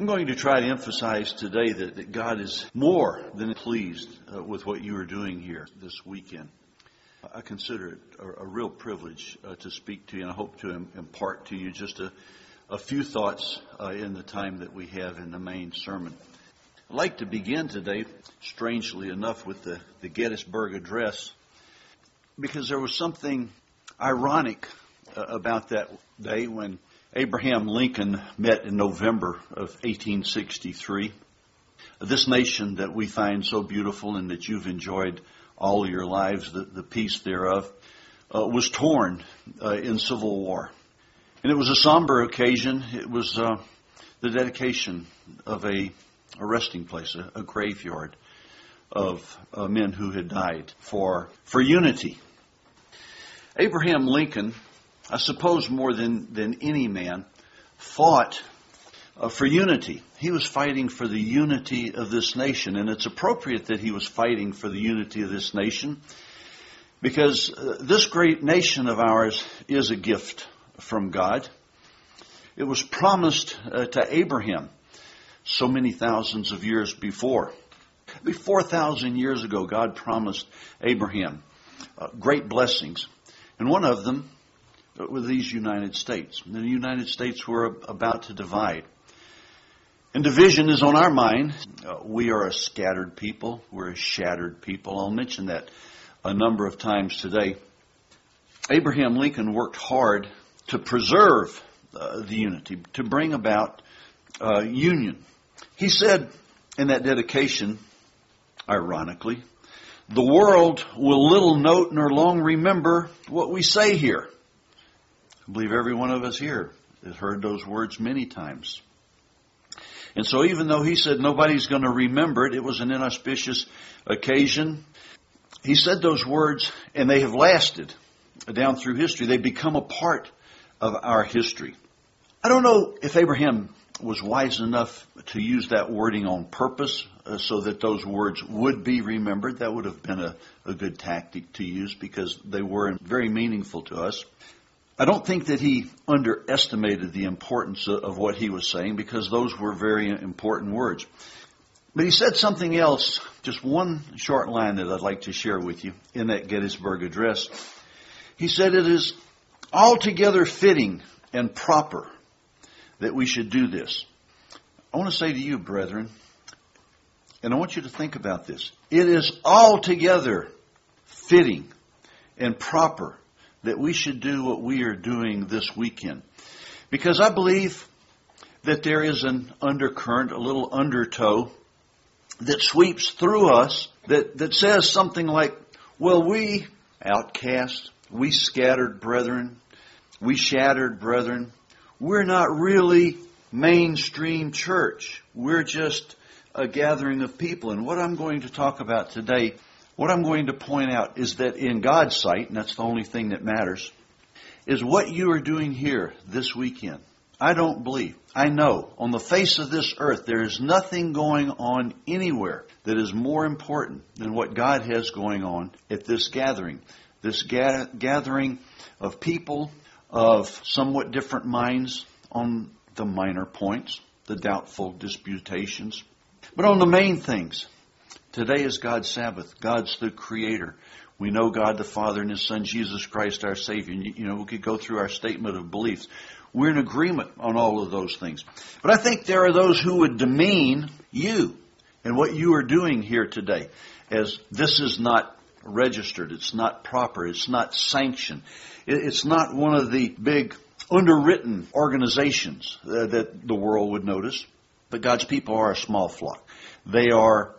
I'm going to try to emphasize today that God is more than pleased with what you are doing here this weekend. I consider it a real privilege to speak to you, and I hope to impart to you just a few thoughts in the time that we have in the main sermon. I'd like to begin today, strangely enough, with the Gettysburg Address, because there was something ironic about that day when Abraham Lincoln met in November of 1863. This nation that we find so beautiful and that you've enjoyed all your lives, the peace thereof, was torn in civil war. And it was a somber occasion. It was the dedication of a resting place, a graveyard of men who had died for unity. Abraham Lincoln, I suppose more than any man, fought for unity. He was fighting for the unity of this nation, and it's appropriate that he was fighting for the unity of this nation because this great nation of ours is a gift from God. It was promised to Abraham so many thousands of years before. 4,000 years ago, God promised Abraham great blessings, and one of them with these United States. The United States were about to divide. And division is on our mind. We are a scattered people. We're a shattered people. I'll mention that a number of times today. Abraham Lincoln worked hard to preserve the unity, to bring about union. He said in that dedication, ironically, "The world will little note nor long remember what we say here." I believe every one of us here has heard those words many times. And so even though he said nobody's going to remember it, it was an inauspicious occasion. He said those words, and they have lasted down through history. They've become a part of our history. I don't know if Abraham was wise enough to use that wording on purpose so that those words would be remembered. That would have been a good tactic to use because they were very meaningful to us. I don't think that he underestimated the importance of what he was saying because those were very important words. But he said something else, just one short line that I'd like to share with you in that Gettysburg Address. He said it is altogether fitting and proper that we should do this. I want to say to you, brethren, and I want you to think about this. It is altogether fitting and proper that we should do what we are doing this weekend. Because I believe that there is an undercurrent, a little undertow that sweeps through us that says something like, well, we outcast, we scattered brethren, we shattered brethren, we're not really mainstream church. We're just a gathering of people. And what I'm going to talk about today, what I'm going to point out is that in God's sight, and that's the only thing that matters, is what you are doing here this weekend. I don't believe, I know, on the face of this earth, there is nothing going on anywhere that is more important than what God has going on at this gathering. This gathering of people of somewhat different minds on the minor points, the doubtful disputations, but on the main things. Today is God's Sabbath. God's the Creator. We know God the Father and His Son, Jesus Christ, our Savior. You know, we could go through our statement of beliefs. We're in agreement on all of those things. But I think there are those who would demean you and what you are doing here today, as this is not registered. It's not proper. It's not sanctioned. It's not one of the big underwritten organizations that the world would notice. But God's people are a small flock. They are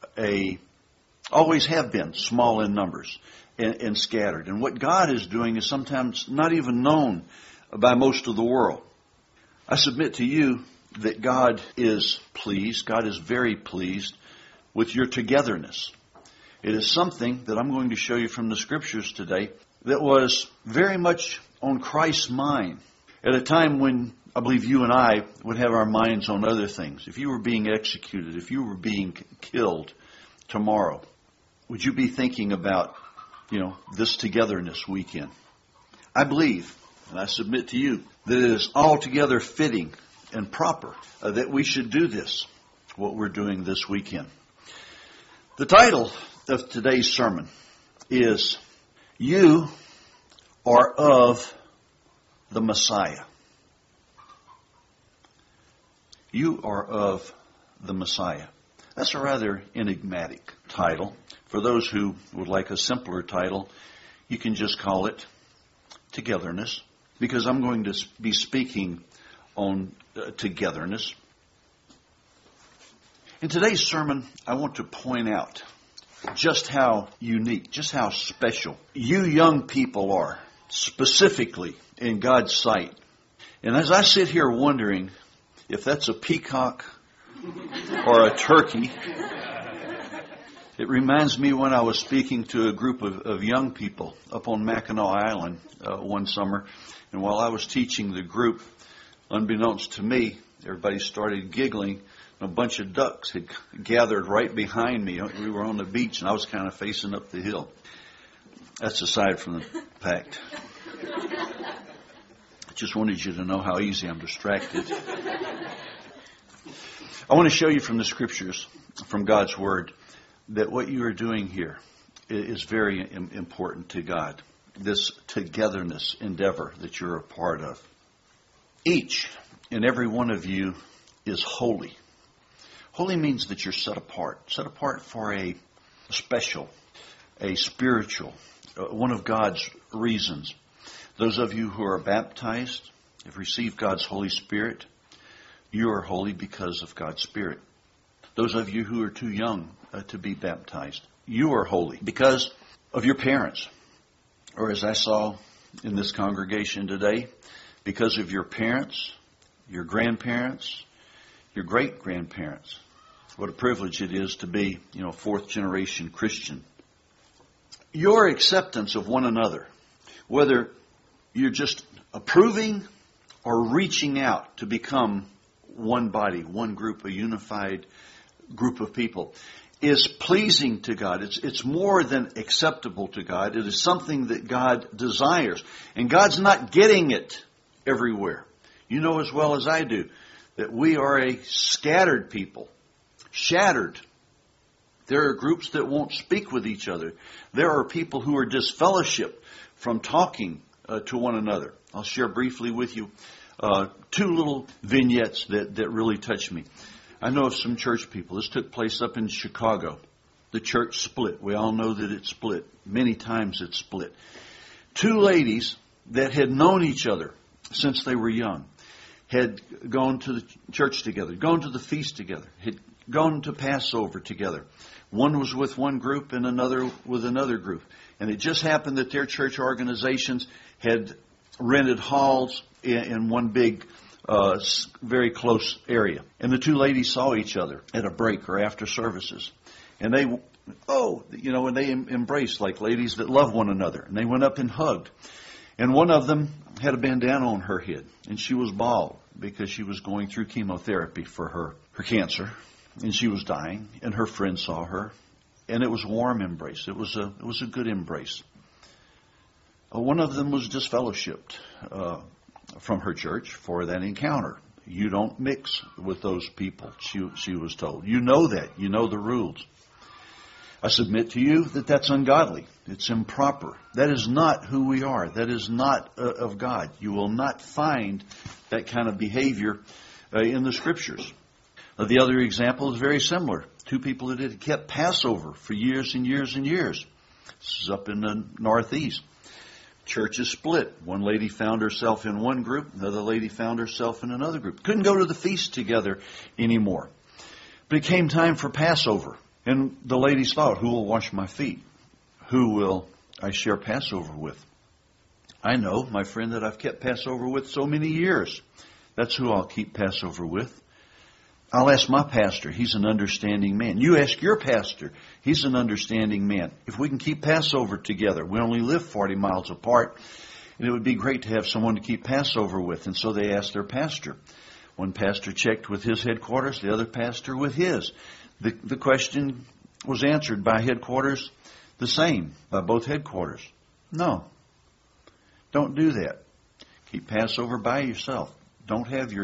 always have been small in numbers and scattered. And what God is doing is sometimes not even known by most of the world. I submit to you that God is pleased, God is very pleased with your togetherness. It is something that I'm going to show you from the Scriptures today that was very much on Christ's mind at a time when I believe you and I would have our minds on other things. If you were being executed, if you were being killed tomorrow, would you be thinking about, this togetherness weekend? I believe, and I submit to you, that it is altogether fitting and proper that we should do this, what we're doing this weekend. The title of today's sermon is You Are of the Messiah. You are of the Messiah. That's a rather enigmatic title. For those who would like a simpler title, you can just call it Togetherness, because I'm going to be speaking on togetherness. In today's sermon, I want to point out just how unique, just how special you young people are, specifically in God's sight. And as I sit here wondering if that's a peacock or a turkey, it reminds me when I was speaking to a group of young people up on Mackinac Island one summer. And while I was teaching the group, unbeknownst to me, everybody started giggling. And a bunch of ducks had gathered right behind me. We were on the beach, and I was kind of facing up the hill. That's aside from the fact. I just wanted you to know how easy I'm distracted. I want to show you from the Scriptures, from God's Word, that what you are doing here is very important to God. This togetherness endeavor that you're a part of. Each and every one of you is holy. Holy means that you're set apart for a special, a spiritual, one of God's reasons. Those of you who are baptized, have received God's Holy Spirit, you are holy because of God's Spirit. Those of you who are too young to be baptized, you are holy because of your parents. Or as I saw in this congregation today, because of your parents, your grandparents, your great-grandparents. What a privilege it is to be, fourth-generation Christian. Your acceptance of one another, whether you're just approving or reaching out to become one body, one group, a unified group of people, is pleasing to God. It's more than acceptable to God. It is something that God desires. And God's not getting it everywhere. You know as well as I do that we are a scattered people, shattered. There are groups that won't speak with each other. There are people who are disfellowshipped from talking to one another. I'll share briefly with you two little vignettes that really touch me. I know of some church people. This took place up in Chicago. The church split. We all know that it split. Many times it split. Two ladies that had known each other since they were young had gone to the church together, gone to the feast together, had gone to Passover together. One was with one group and another with another group. And it just happened that their church organizations had rented halls in one big very close area. And the two ladies saw each other at a break or after services. And they, and they embraced like ladies that love one another. And they went up and hugged. And one of them had a bandana on her head. And she was bald because she was going through chemotherapy for her cancer. And she was dying. And her friend saw her. And it was a warm embrace. It was a good embrace. One of them was disfellowshipped from her church for that encounter. You don't mix with those people, she was told. You know that. You know the rules. I submit to you that that's ungodly. It's improper. That is not who we are. That is not of God. You will not find that kind of behavior in the Scriptures. The other example is very similar. Two people that had kept Passover for years and years and years. This is up in the Northeast. Church is split. One lady found herself in one group. Another lady found herself in another group. Couldn't go to the feast together anymore. But it came time for Passover. And the ladies thought, who will wash my feet? Who will I share Passover with? I know my friend that I've kept Passover with so many years. That's who I'll keep Passover with. I'll ask my pastor. He's an understanding man. You ask your pastor. He's an understanding man. If we can keep Passover together, we only live 40 miles apart, and it would be great to have someone to keep Passover with. And so they asked their pastor. One pastor checked with his headquarters, the other pastor with his. The question was answered by headquarters the same, by both headquarters. No. Don't do that. Keep Passover by yourself. Don't have your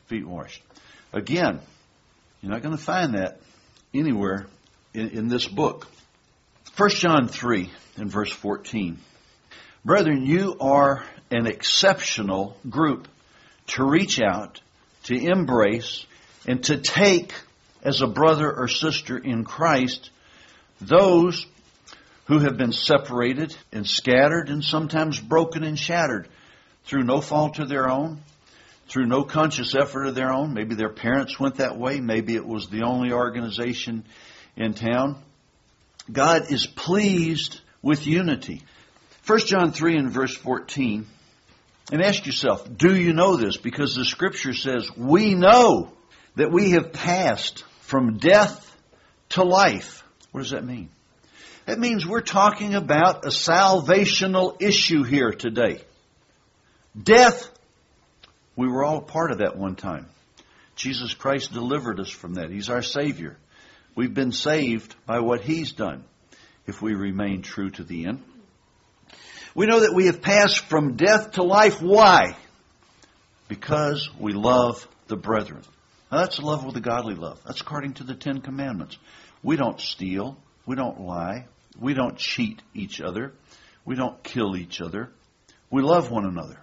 Feet washed. Again, you're not going to find that anywhere in this book. 1 John 3 and verse 14. Brethren, you are an exceptional group to reach out, to embrace, and to take as a brother or sister in Christ those who have been separated and scattered and sometimes broken and shattered through no fault of their own, through no conscious effort of their own. Maybe their parents went that way. Maybe it was the only organization in town. God is pleased with unity. 1 John 3 and verse 14. And ask yourself, do you know this? Because the Scripture says, we know that we have passed from death to life. What does that mean? That means we're talking about a salvational issue here today. Death, we were all a part of that one time. Jesus Christ delivered us from that. He's our Savior. We've been saved by what He's done if we remain true to the end. We know that we have passed from death to life. Why? Because we love the brethren. Now that's the love with the godly love. That's according to the 10 Commandments. We don't steal. We don't lie. We don't cheat each other. We don't kill each other. We love one another.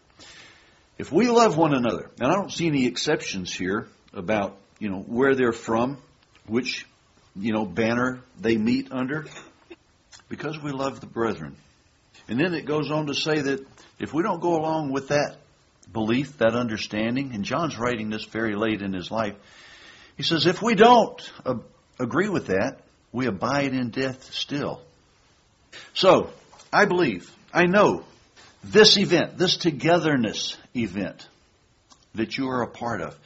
If we love one another, and I don't see any exceptions here about, where they're from, which, banner they meet under, because we love the brethren. And then it goes on to say that if we don't go along with that belief, that understanding, and John's writing this very late in his life, he says, if we don't agree with that, we abide in death still. So, I believe, I know, this event, this togetherness event that you are a part of,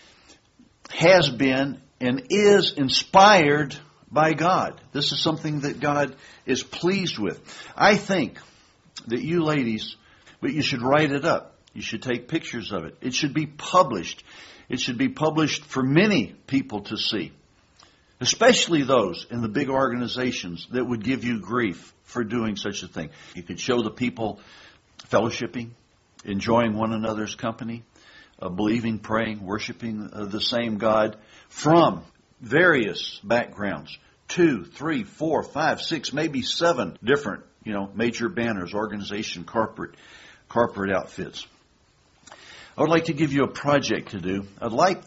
has been and is inspired by God. This is something that God is pleased with. I think that you ladies, but you should write it up. You should take pictures of it. It should be published. It should be published for many people to see, especially those in the big organizations that would give you grief for doing such a thing. You could show the people fellowshipping, enjoying one another's company, believing, praying, worshiping the same God from various backgrounds. 2, 3, 4, 5, 6, maybe 7 different, major banners, organization, corporate outfits. I would like to give you a project to do. I'd like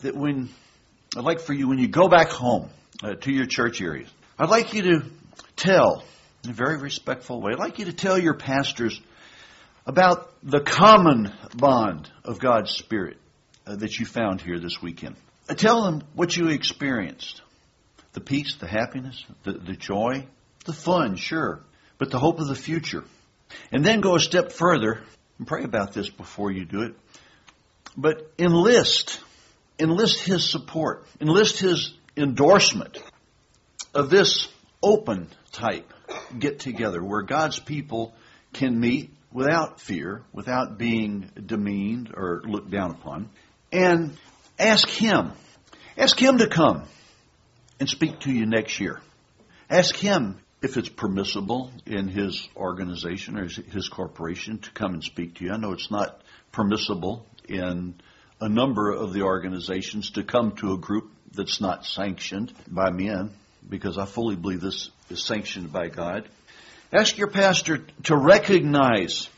for you, when you go back home to your church area, I'd like you to tell, in a very respectful way, I'd like you to tell your pastors about the common bond of God's Spirit that you found here this weekend. Tell them what you experienced. The peace, the happiness, the joy, the fun, sure, but the hope of the future. And then go a step further and pray about this before you do it. But enlist His support, enlist His endorsement of this open type get together where God's people can meet without fear, without being demeaned or looked down upon, and ask Him to come and speak to you next year. Ask Him if it's permissible in His organization or His corporation to come and speak to you. I know it's not permissible in a number of the organizations to come to a group that's not sanctioned by men, because I fully believe this is sanctioned by God. Ask your pastor to recognize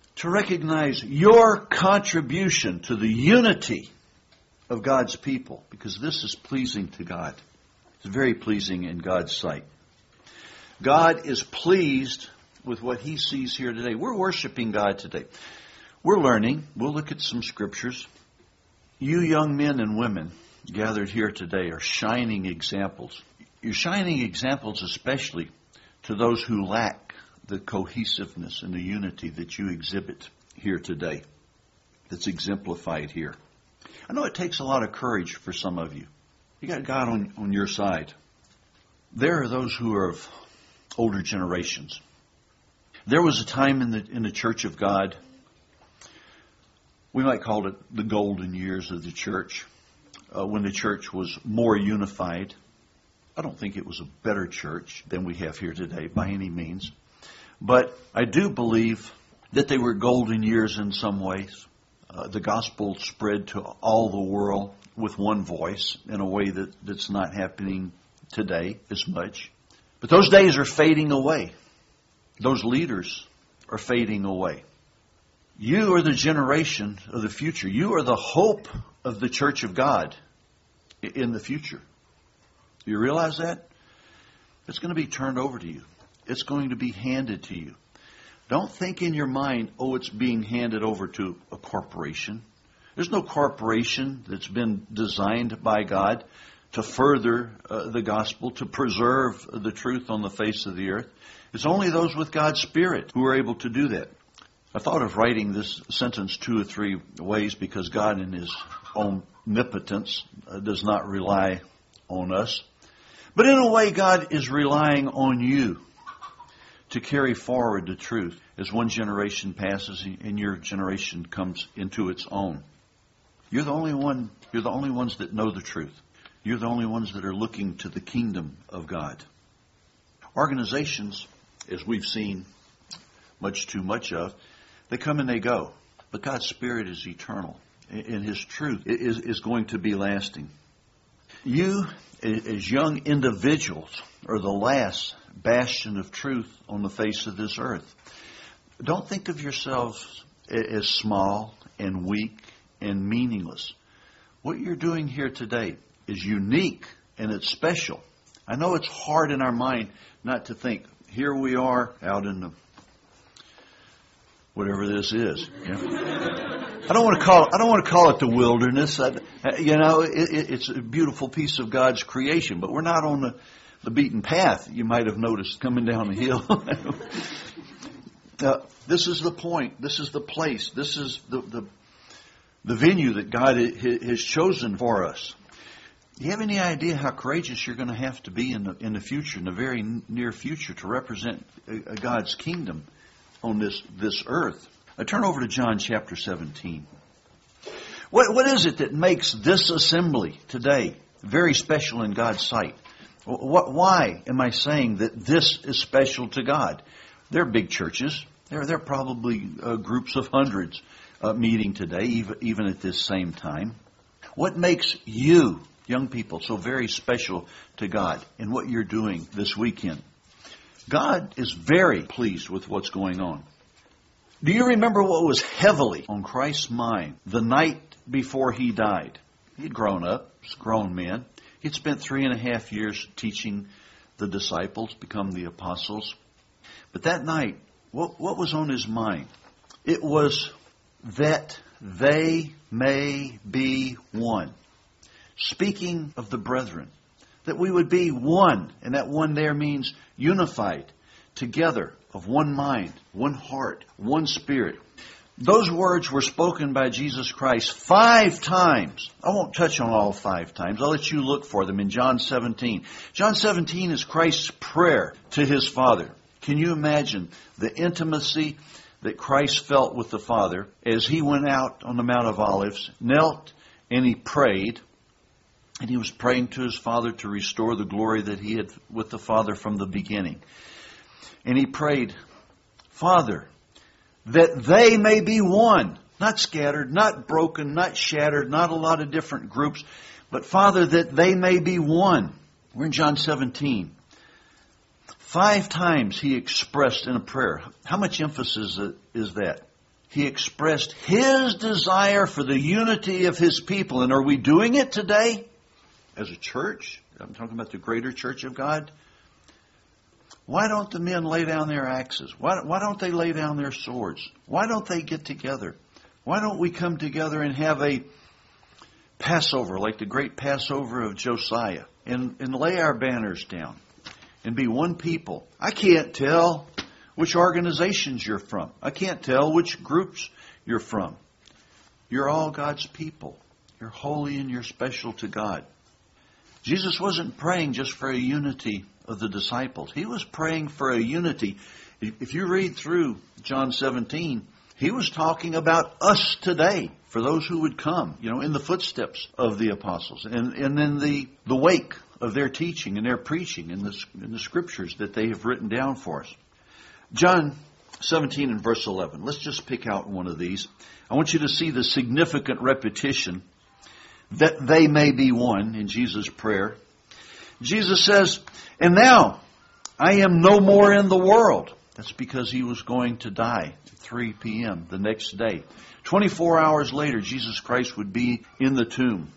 your contribution to the unity of God's people, because this is pleasing to God. It's very pleasing in God's sight. God is pleased with what He sees here today. We're worshiping God today. We're learning. We'll look at some scriptures. You young men and women gathered here today are shining examples. You're shining examples especially to those who lack the cohesiveness and the unity that you exhibit here today, that's exemplified here. I know it takes a lot of courage for some of you. You got God on your side. There are those who are of older generations. There was a time in the Church of God, we might call it the golden years of the church, when the church was more unified. I don't think it was a better church than we have here today by any means. But I do believe that they were golden years in some ways. the gospel spread to all the world with one voice in a way that's not happening today as much. But those days are fading away. Those leaders are fading away. You are the generation of the future. You are the hope of the church of God in the future. Do you realize that? It's going to be turned over to you. It's going to be handed to you. Don't think in your mind, oh, it's being handed over to a corporation. There's no corporation that's been designed by God to further the gospel, to preserve the truth on the face of the earth. It's only those with God's Spirit who are able to do that. I thought of writing this sentence 2 or 3 ways because God in His omnipotence does not rely on us. But in a way, God is relying on you to carry forward the truth as one generation passes and your generation comes into its own. You're the only ones that know the truth. You're the only ones that are looking to the kingdom of God. Organizations, as we've seen much too much of, they come and they go. But God's Spirit is eternal, and His truth is going to be lasting. You, as young individuals, are the last bastion of truth on the face of this earth. Don't think of yourselves as small and weak and meaningless. What you're doing here today is unique and it's special. I know it's hard in our mind not to think, here we are out in the whatever this is. You know? I don't want to call it the wilderness. It's a beautiful piece of God's creation, but we're not on the beaten path. You might have noticed coming down the hill. This is the point. This is the place. This is the venue that God has chosen for us. Do you have any idea how courageous you're going to have to be in the future, in the very near future, to represent God's kingdom on this earth? Turn over to John chapter 17. What is it that makes this assembly today very special in God's sight? Why am I saying that this is special to God? They're big churches. They're probably groups of hundreds meeting today, even at this same time. What makes you, young people, so very special to God in what you're doing this weekend? God is very pleased with what's going on. Do you remember what was heavily on Christ's mind the night before He died? He'd grown up, he was a grown man. He'd spent 3.5 years teaching the disciples, become the apostles. But that night, what was on His mind? It was that they may be one. Speaking of the brethren, that we would be one, and that one there means unified, together, of one mind, one heart, one spirit. Those words were spoken by Jesus Christ 5 times. I won't touch on all 5 times. I'll let you look for them in John 17. John 17 is Christ's prayer to His Father. Can you imagine the intimacy that Christ felt with the Father as He went out on the Mount of Olives, knelt, and He prayed? And He was praying to His Father to restore the glory that He had with the Father from the beginning. And He prayed, Father, that they may be one. Not scattered, not broken, not shattered, not a lot of different groups. But Father, that they may be one. We're in John 17. 5 times He expressed in a prayer. How much emphasis is that? He expressed His desire for the unity of His people. And are we doing it today as a church? I'm talking about the greater church of God. Why don't the men lay down their axes? Why don't they lay down their swords? Why don't they get together? Why don't we come together and have a Passover, like the great Passover of Josiah, and lay our banners down and be one people? I can't tell which organizations you're from. I can't tell which groups you're from. You're all God's people. You're holy and you're special to God. Jesus wasn't praying just for a unity of the disciples. He was praying for a unity. If you read through John 17, He was talking about us today, for those who would come, in the footsteps of the apostles, and in the wake of their teaching and their preaching in the scriptures that they have written down for us. John 17 and verse 11. Let's just pick out one of these. I want you to see the significant repetition, that they may be one, in Jesus' prayer. Jesus says, and now I am no more in the world. That's because he was going to die at 3 p.m. the next day. 24 hours later, Jesus Christ would be in the tomb.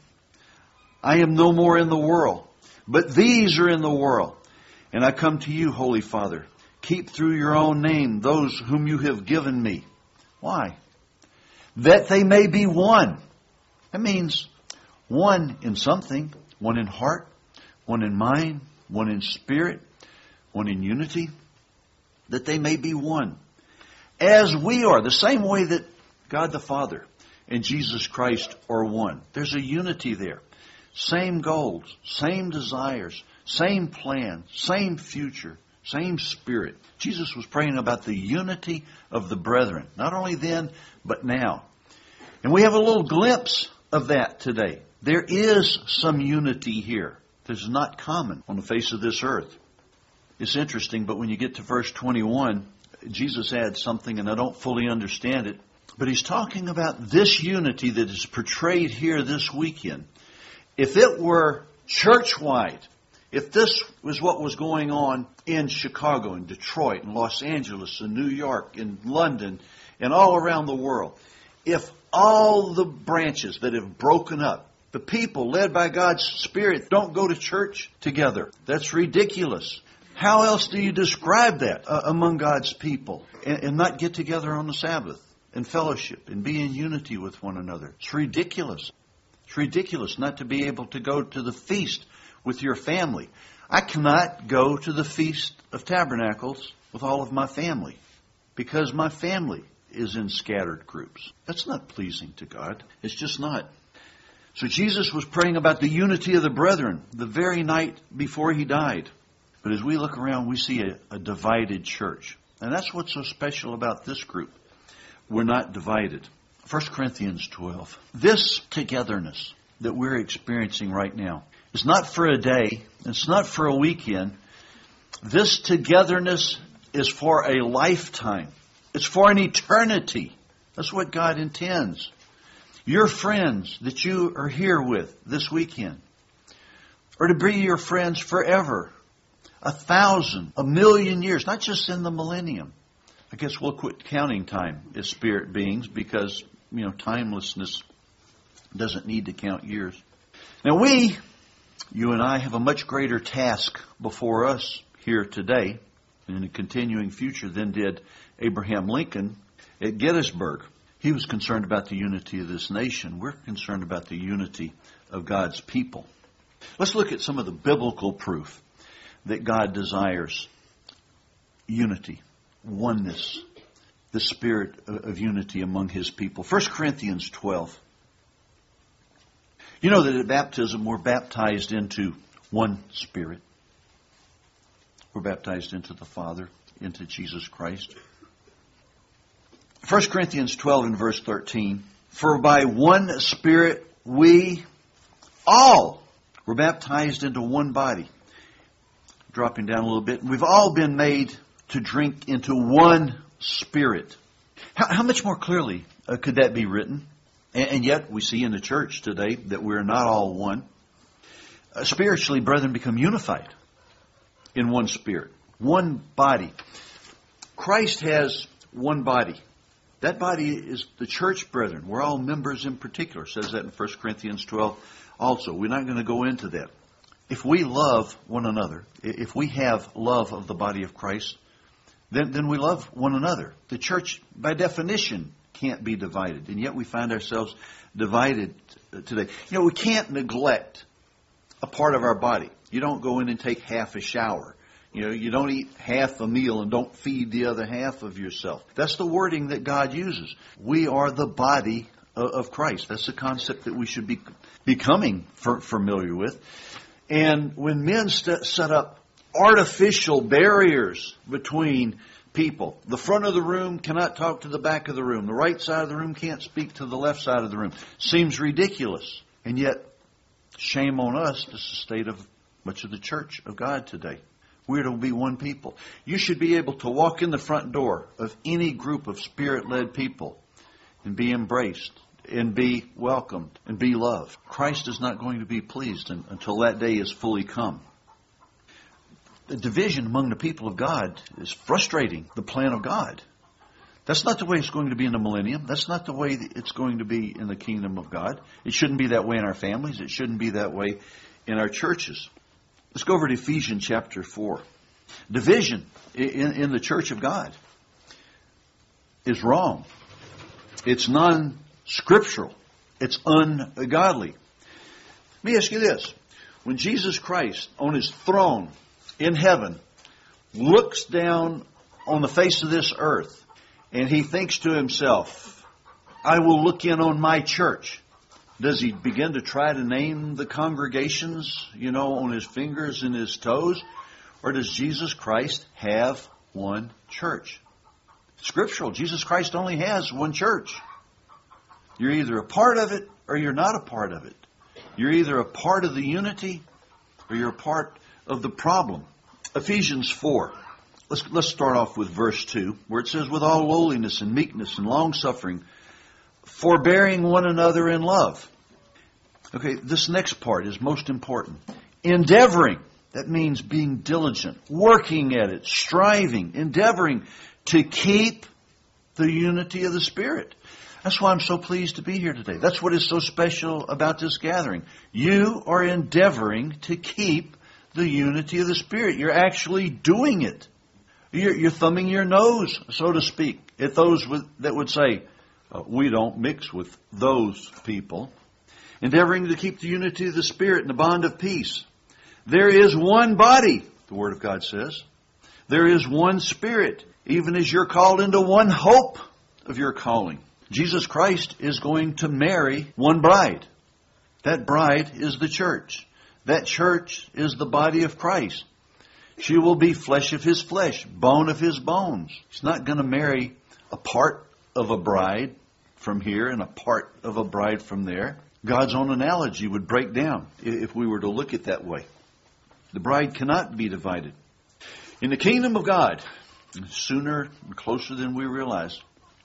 I am no more in the world, but these are in the world. And I come to you, Holy Father. Keep through your own name those whom you have given me. Why? That they may be one. That means one in something, one in heart, one in mind, one in spirit, one in unity. That they may be one. As we are, the same way that God the Father and Jesus Christ are one. There's a unity there. Same goals, same desires, same plan, same future, same spirit. Jesus was praying about the unity of the brethren, not only then, but now. And we have a little glimpse of that today. There is some unity here that is not common on the face of this earth. It's interesting, but when you get to verse 21, Jesus adds something, and I don't fully understand it, but he's talking about this unity that is portrayed here this weekend. If it were church-wide, if this was what was going on in Chicago, in Detroit, in Los Angeles, in New York, in London, and all around the world, if all the branches that have broken up, the people led by God's Spirit don't go to church together, that's ridiculous. How else do you describe that among God's people and not get together on the Sabbath and fellowship and be in unity with one another? It's ridiculous. It's ridiculous not to be able to go to the feast with your family. I cannot go to the Feast of Tabernacles with all of my family because my family is in scattered groups. That's not pleasing to God. It's just not. So Jesus was praying about the unity of the brethren the very night before he died. But as we look around, we see a divided church. And that's what's so special about this group. We're not divided. 1 Corinthians 12. This togetherness that we're experiencing right now is not for a day. It's not for a weekend. This togetherness is for a lifetime. It's for an eternity. That's what God intends. Your friends that you are here with this weekend are to be your friends forever. 1,000, 1,000,000 years, not just in the millennium. I guess we'll quit counting time as spirit beings because, timelessness doesn't need to count years. Now you and I, have a much greater task before us here today and in the continuing future than did Abraham Lincoln at Gettysburg. He was concerned about the unity of this nation. We're concerned about the unity of God's people. Let's look at some of the biblical proof that God desires unity, oneness, the spirit of unity among his people. 1 Corinthians 12. You know that at baptism we're baptized into one Spirit. We're baptized into the Father, into Jesus Christ. 1 Corinthians 12 and verse 13. For by one Spirit we all were baptized into one body. Dropping down a little bit. We've all been made to drink into one Spirit. How much more clearly could that be written? And yet we see in the church today that we're not all one. Spiritually, brethren become unified in one Spirit, one body. Christ has one body. That body is the church, brethren. We're all members in particular. It says that in 1 Corinthians 12 also. We're not going to go into that. If we love one another, if we have love of the body of Christ, then we love one another. The church, by definition, can't be divided. And yet we find ourselves divided today. We can't neglect a part of our body. You don't go in and take half a shower. You don't eat half a meal and don't feed the other half of yourself. That's the wording that God uses. We are the body of Christ. That's the concept that we should be becoming familiar with. And when men set up artificial barriers between people, the front of the room cannot talk to the back of the room. The right side of the room can't speak to the left side of the room. Seems ridiculous. And yet, shame on us, this is the state of much of the church of God today. We're to be one people. You should be able to walk in the front door of any group of Spirit-led people and be embraced and be welcomed and be loved. Christ is not going to be pleased until that day is fully come. The division among the people of God is frustrating the plan of God. That's not the way it's going to be in the millennium. That's not the way it's going to be in the kingdom of God. It shouldn't be that way in our families. It shouldn't be that way in our churches. Let's go over to Ephesians chapter 4. Division in the church of God is wrong. It's non-scriptural. It's ungodly. Let me ask you this. When Jesus Christ on His throne in heaven looks down on the face of this earth and He thinks to Himself, I will look in on my church. Does He begin to try to name the congregations, on His fingers and His toes? Or does Jesus Christ have one church? Scriptural. Jesus Christ only has one church. You're either a part of it or you're not a part of it. You're either a part of the unity or you're a part of the problem. Ephesians 4. Let's start off with verse 2, where it says, with all lowliness and meekness and long-suffering, forbearing one another in love. Okay, this next part is most important. Endeavoring. That means being diligent, working at it, striving, endeavoring to keep the unity of the Spirit. That's why I'm so pleased to be here today. That's what is so special about this gathering. You are endeavoring to keep the unity of the Spirit. You're actually doing it. You're thumbing your nose, so to speak, at those that would say, we don't mix with those people. Endeavoring to keep the unity of the Spirit and the bond of peace. There is one body, the Word of God says. There is one Spirit, even as you're called into one hope of your calling. Jesus Christ is going to marry one bride. That bride is the church. That church is the body of Christ. She will be flesh of His flesh, bone of His bones. He's not going to marry a part of a bride from here and a part of a bride from there. God's own analogy would break down if we were to look at it that way. The bride cannot be divided. In the kingdom of God, sooner and closer than we realize,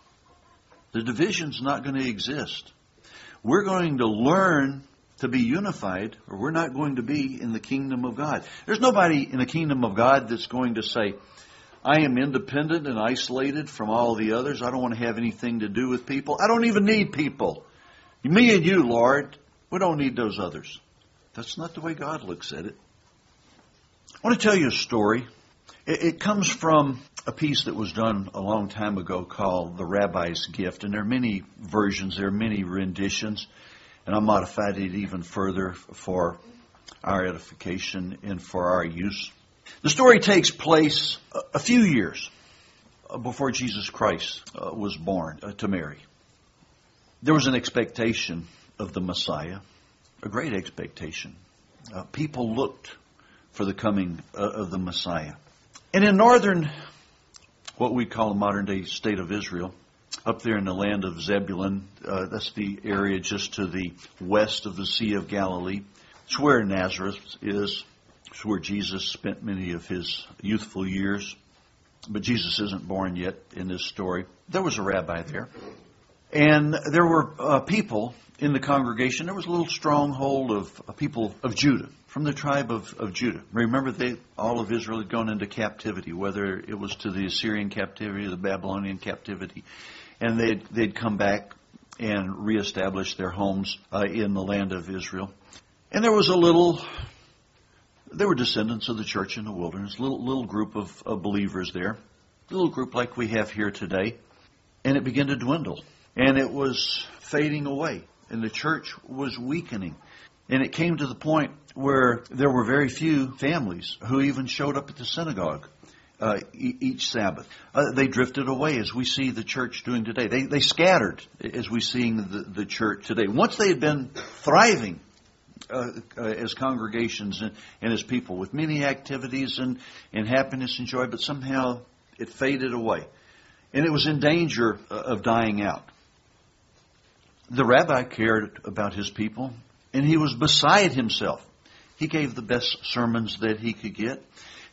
the division's not going to exist. We're going to learn to be unified, or we're not going to be in the kingdom of God. There's nobody in the kingdom of God that's going to say, I am independent and isolated from all the others. I don't want to have anything to do with people. I don't even need people. Me and you, Lord, we don't need those others. That's not the way God looks at it. I want to tell you a story. It comes from a piece that was done a long time ago called The Rabbi's Gift. And there are many versions, there are many renditions. And I modified it even further for our edification and for our use. The story takes place a few years before Jesus Christ was born to Mary. There was an expectation of the Messiah, a great expectation. People looked for the coming of the Messiah. And in northern, what we call the modern day state of Israel, up there in the land of Zebulun, that's the area just to the west of the Sea of Galilee. It's where Nazareth is. It's where Jesus spent many of His youthful years. But Jesus isn't born yet in this story. There was a rabbi there. And there were people in the congregation. There was a little stronghold of people of Judah, from the tribe of Judah. Remember, all of Israel had gone into captivity, whether it was to the Assyrian captivity or the Babylonian captivity. And they'd come back and reestablish their homes in the land of Israel. And there were descendants of the church in the wilderness, little group of believers there, a little group like we have here today. And it began to dwindle. And it was fading away. And the church was weakening. And it came to the point where there were very few families who even showed up at the synagogue each Sabbath. They drifted away, as we see the church doing today. They scattered, as we see the church today. Once they had been thriving as congregations and as people with many activities and happiness and joy, but somehow it faded away. And it was in danger of dying out. The rabbi cared about his people, and he was beside himself. He gave the best sermons that he could get.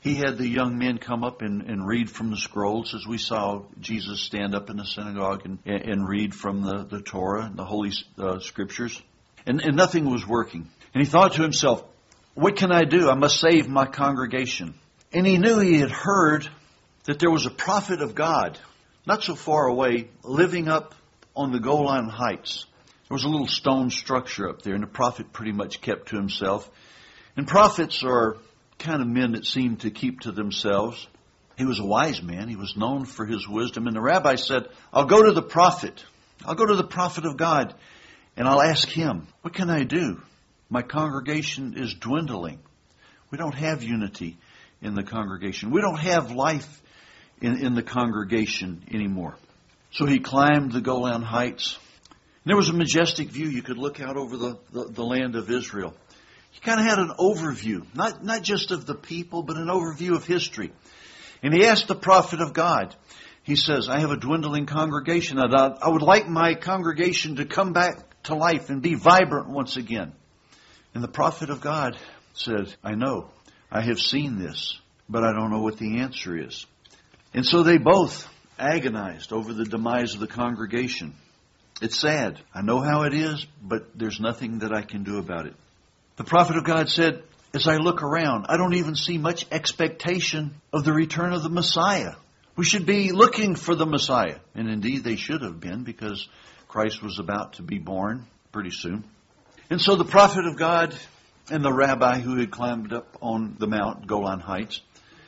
He had the young men come up and read from the scrolls, as we saw Jesus stand up in the synagogue and read from the Torah and the Holy Scriptures. And nothing was working. And he thought to himself, what can I do? I must save my congregation. And he knew he had heard that there was a prophet of God, not so far away, living up on the Golan Heights. There was a little stone structure up there, and the prophet pretty much kept to himself. And prophets are kind of men that seem to keep to themselves. He was a wise man. He was known for his wisdom. And the rabbi said, I'll go to the prophet. I'll go to the prophet of God, and I'll ask him, what can I do? My congregation is dwindling. We don't have unity in the congregation. We don't have life in the congregation anymore. So he climbed the Golan Heights. And there was a majestic view. You could look out over the land of Israel. He kind of had an overview, not just of the people, but an overview of history. And he asked the prophet of God. He says, I have a dwindling congregation. I would like my congregation to come back to life and be vibrant once again. And the prophet of God said, I know. I have seen this, but I don't know what the answer is. And so they both agonized over the demise of the congregation. It's sad. I know how it is, but there's nothing that I can do about it. The prophet of God said, as I look around, I don't even see much expectation of the return of the Messiah. We should be looking for the Messiah. And indeed they should have been, because Christ was about to be born pretty soon. And so the prophet of God and the rabbi who had climbed up on the Mount Golan Heights,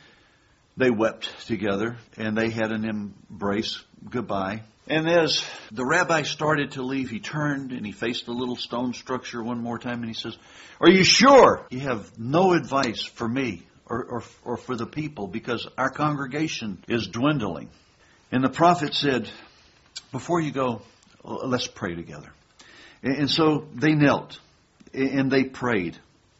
they wept together and they had an embrace goodbye. And as the rabbi started to leave, he turned and he faced the little stone structure one more time and he says, are you sure you have no advice for me or for the people, because our congregation is dwindling? And the prophet said, before you go, let's pray together. And so they knelt and they prayed.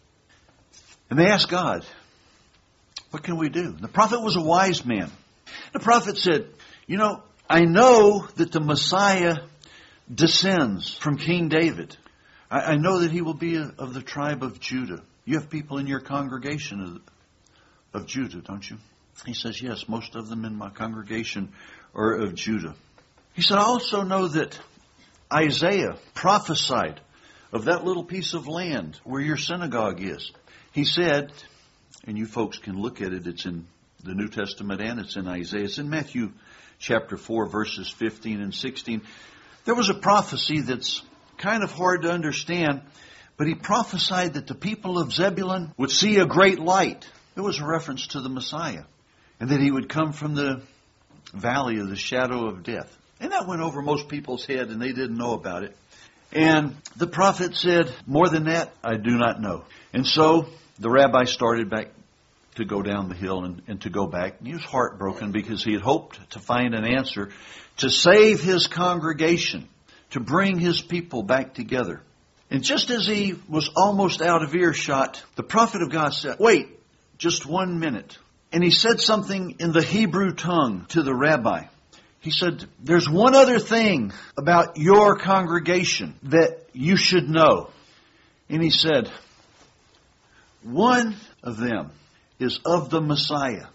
And they asked God, what can we do? The prophet was a wise man. The prophet said, I know that the Messiah descends from King David. I know that he will be of the tribe of Judah. You have people in your congregation of Judah, don't you? He says, yes, most of them in my congregation are of Judah. He said, I also know that Isaiah prophesied of that little piece of land where your synagogue is. He said, and you folks can look at it, it's in the New Testament and it's in Isaiah. It's in Matthew chapter 4, verses 15 and 16. There was a prophecy that's kind of hard to understand, but he prophesied that the people of Zebulun would see a great light. It was a reference to the Messiah, and that he would come from the valley of the shadow of death. And that went over most people's head, and they didn't know about it. And the prophet said, more than that, I do not know. And so the rabbi started back to go down the hill and to go back. And he was heartbroken because he had hoped to find an answer to save his congregation, to bring his people back together. And just as he was almost out of earshot, the prophet of God said, wait, just 1 minute. And he said something in the Hebrew tongue to the rabbi. He said, there's one other thing about your congregation that you should know. And he said, one of them is of the Messiah.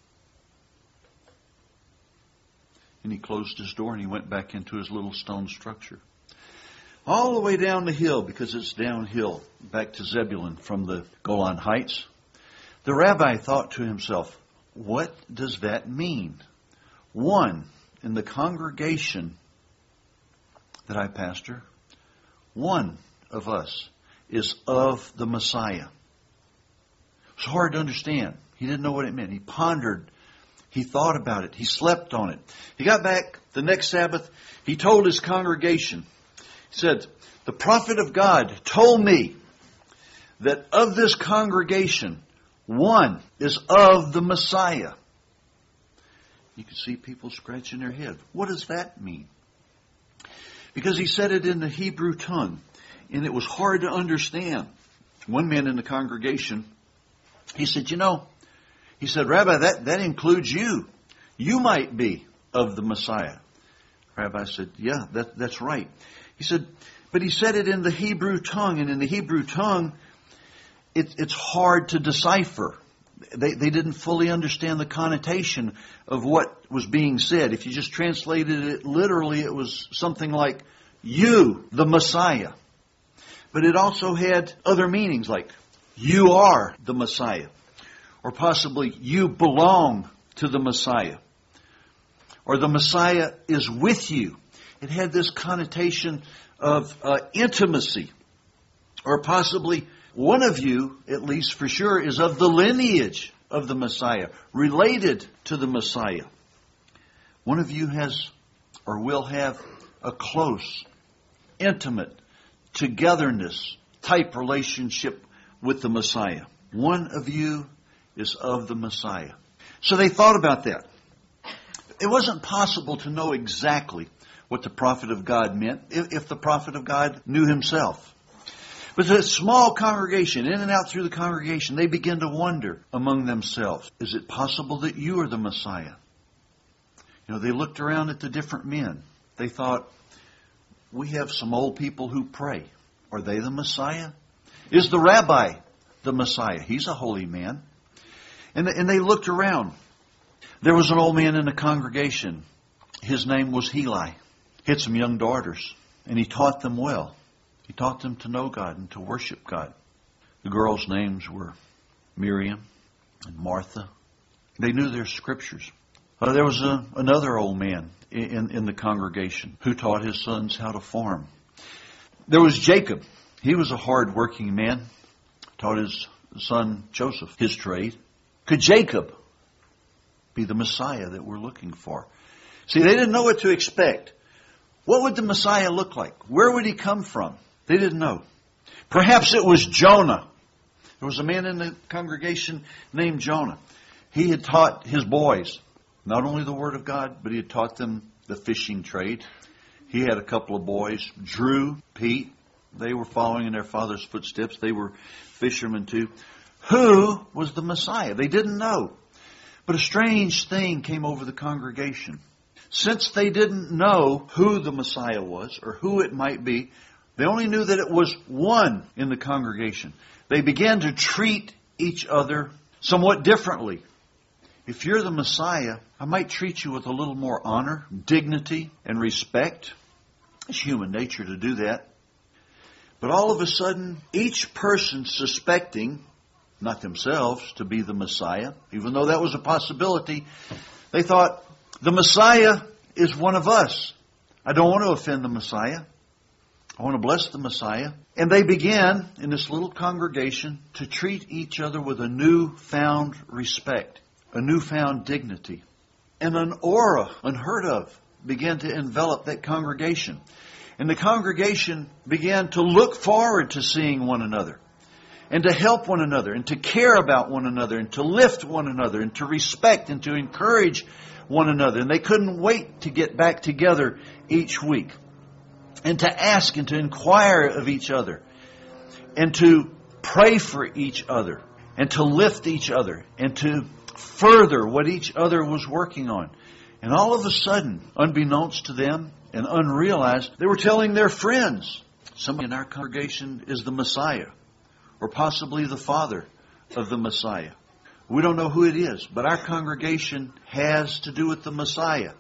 And he closed his door and he went back into his little stone structure. All the way down the hill, because it's downhill, back to Zebulun from the Golan Heights. The rabbi thought to himself, what does that mean? One in the congregation that I pastor, one of us is of the Messiah. It's hard to understand. He didn't know what it meant. He pondered. He thought about it. He slept on it. He got back the next Sabbath. He told his congregation, he said, the prophet of God told me that of this congregation, one is of the Messiah. You could see people scratching their head. What does that mean? Because he said it in the Hebrew tongue, and it was hard to understand. One man in the congregation, he said, he said, Rabbi, that includes you. You might be of the Messiah. Rabbi said, yeah, that's right. He said, but he said it in the Hebrew tongue, and in the Hebrew tongue, it's hard to decipher. they didn't fully understand the connotation of what was being said. If you just translated it literally, it was something like, you, the Messiah. But it also had other meanings like, you are the Messiah. Or possibly, you belong to the Messiah. Or the Messiah is with you. It had this connotation of intimacy. Or possibly, one of you, at least for sure, is of the lineage of the Messiah, related to the Messiah. One of you has or will have a close, intimate, togetherness type relationship with the Messiah. One of you is of the Messiah. So they thought about that. It wasn't possible to know exactly what the prophet of God meant if the prophet of God knew himself. But the small congregation, in and out through the congregation, they began to wonder among themselves, is it possible that you are the Messiah? They looked around at the different men. They thought, we have some old people who pray. Are they the Messiah? Is the rabbi the Messiah? He's a holy man. And they looked around. There was an old man in the congregation. His name was Heli. He had some young daughters, and he taught them well. He taught them to know God and to worship God. The girls' names were Miriam and Martha. They knew their scriptures. There was another old man in the congregation who taught his sons how to farm. There was Jacob. He was a hard-working man. Taught his son Joseph his trade. Could Jacob be the Messiah that we're looking for? See, they didn't know what to expect. What would the Messiah look like? Where would he come from? They didn't know. Perhaps it was Jonah. There was a man in the congregation named Jonah. He had taught his boys not only the Word of God, but he had taught them the fishing trade. He had a couple of boys, Drew, Pete. They were following in their father's footsteps. They were fishermen too. Who was the Messiah? They didn't know. But a strange thing came over the congregation. Since they didn't know who the Messiah was or who it might be, they only knew that it was one in the congregation. They began to treat each other somewhat differently. If you're the Messiah, I might treat you with a little more honor, dignity, and respect. It's human nature to do that. But all of a sudden, each person suspecting, not themselves, to be the Messiah, even though that was a possibility, they thought, the Messiah is one of us. I don't want to offend the Messiah. I want to bless the Messiah. And they began, in this little congregation, to treat each other with a newfound respect, a newfound dignity. And an aura, unheard of, began to envelop that congregation. And the congregation began to look forward to seeing one another, and to help one another, and to care about one another, and to lift one another, and to respect and to encourage one another. And they couldn't wait to get back together each week, and to ask and to inquire of each other, and to pray for each other, and to lift each other, and to further what each other was working on. And all of a sudden, unbeknownst to them and unrealized, they were telling their friends, somebody in our congregation is the Messiah, or possibly the father of the Messiah. We don't know who it is, but our congregation has to do with the Messiah.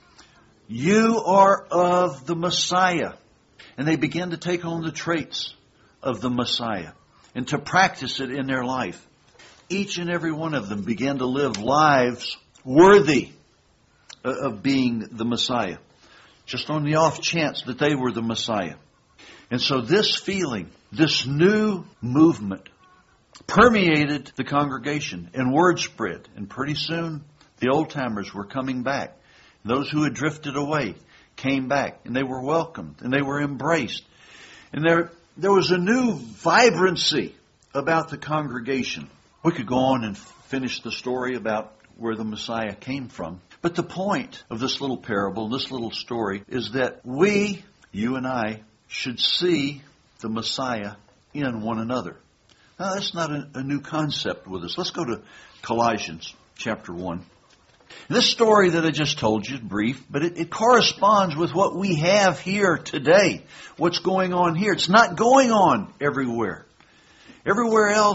You are of the Messiah. And they began to take on the traits of the Messiah and to practice it in their life. Each and every one of them began to live lives worthy of being the Messiah, just on the off chance that they were the Messiah. And so this feeling, this new movement, permeated the congregation, and word spread. And pretty soon, the old-timers were coming back. Those who had drifted away came back, and they were welcomed, and they were embraced. And there was a new vibrancy about the congregation. We could go on and finish the story about where the Messiah came from. But the point of this little parable, this little story, is that we, you and I, should see the Messiah in one another. Now, that's not a new concept with us. Let's go to Colossians chapter 1. This story that I just told you is brief, but it corresponds with what we have here today. What's going on here. It's not going on everywhere. Everywhere else,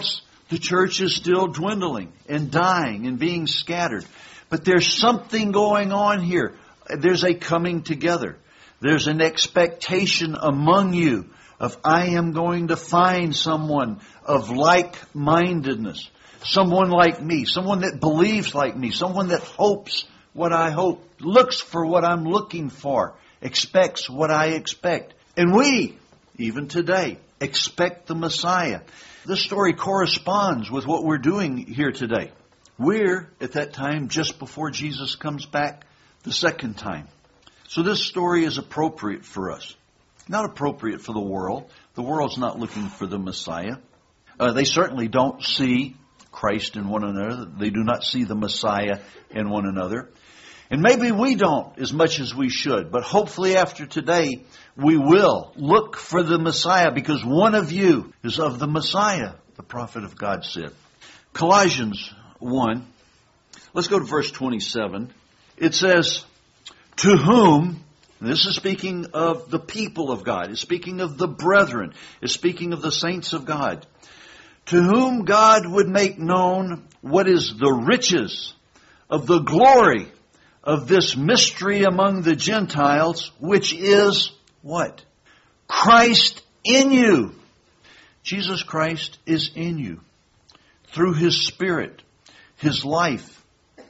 The church is still dwindling and dying and being scattered. But there's something going on here. There's a coming together. There's an expectation among you of, I am going to find someone of like-mindedness. Someone like me. Someone that believes like me. Someone that hopes what I hope. Looks for what I'm looking for. Expects what I expect. And we, even today, expect the Messiah. This story corresponds with what we're doing here today. We're, at that time, just before Jesus comes back the second time. So this story is appropriate for us. Not appropriate for the world. The world's not looking for the Messiah. They certainly don't see Christ in one another. They do not see the Messiah in one another. And maybe we don't as much as we should. But hopefully after today, we will look for the Messiah, because one of you is of the Messiah, the prophet of God said. Colossians 1. Let's go to verse 27. It says, to whom, this is speaking of the people of God. It's speaking of the brethren. It's speaking of the saints of God. To whom God would make known what is the riches of the glory of this mystery among the Gentiles, which is what? Christ in you. Jesus Christ is in you. Through His Spirit, His life,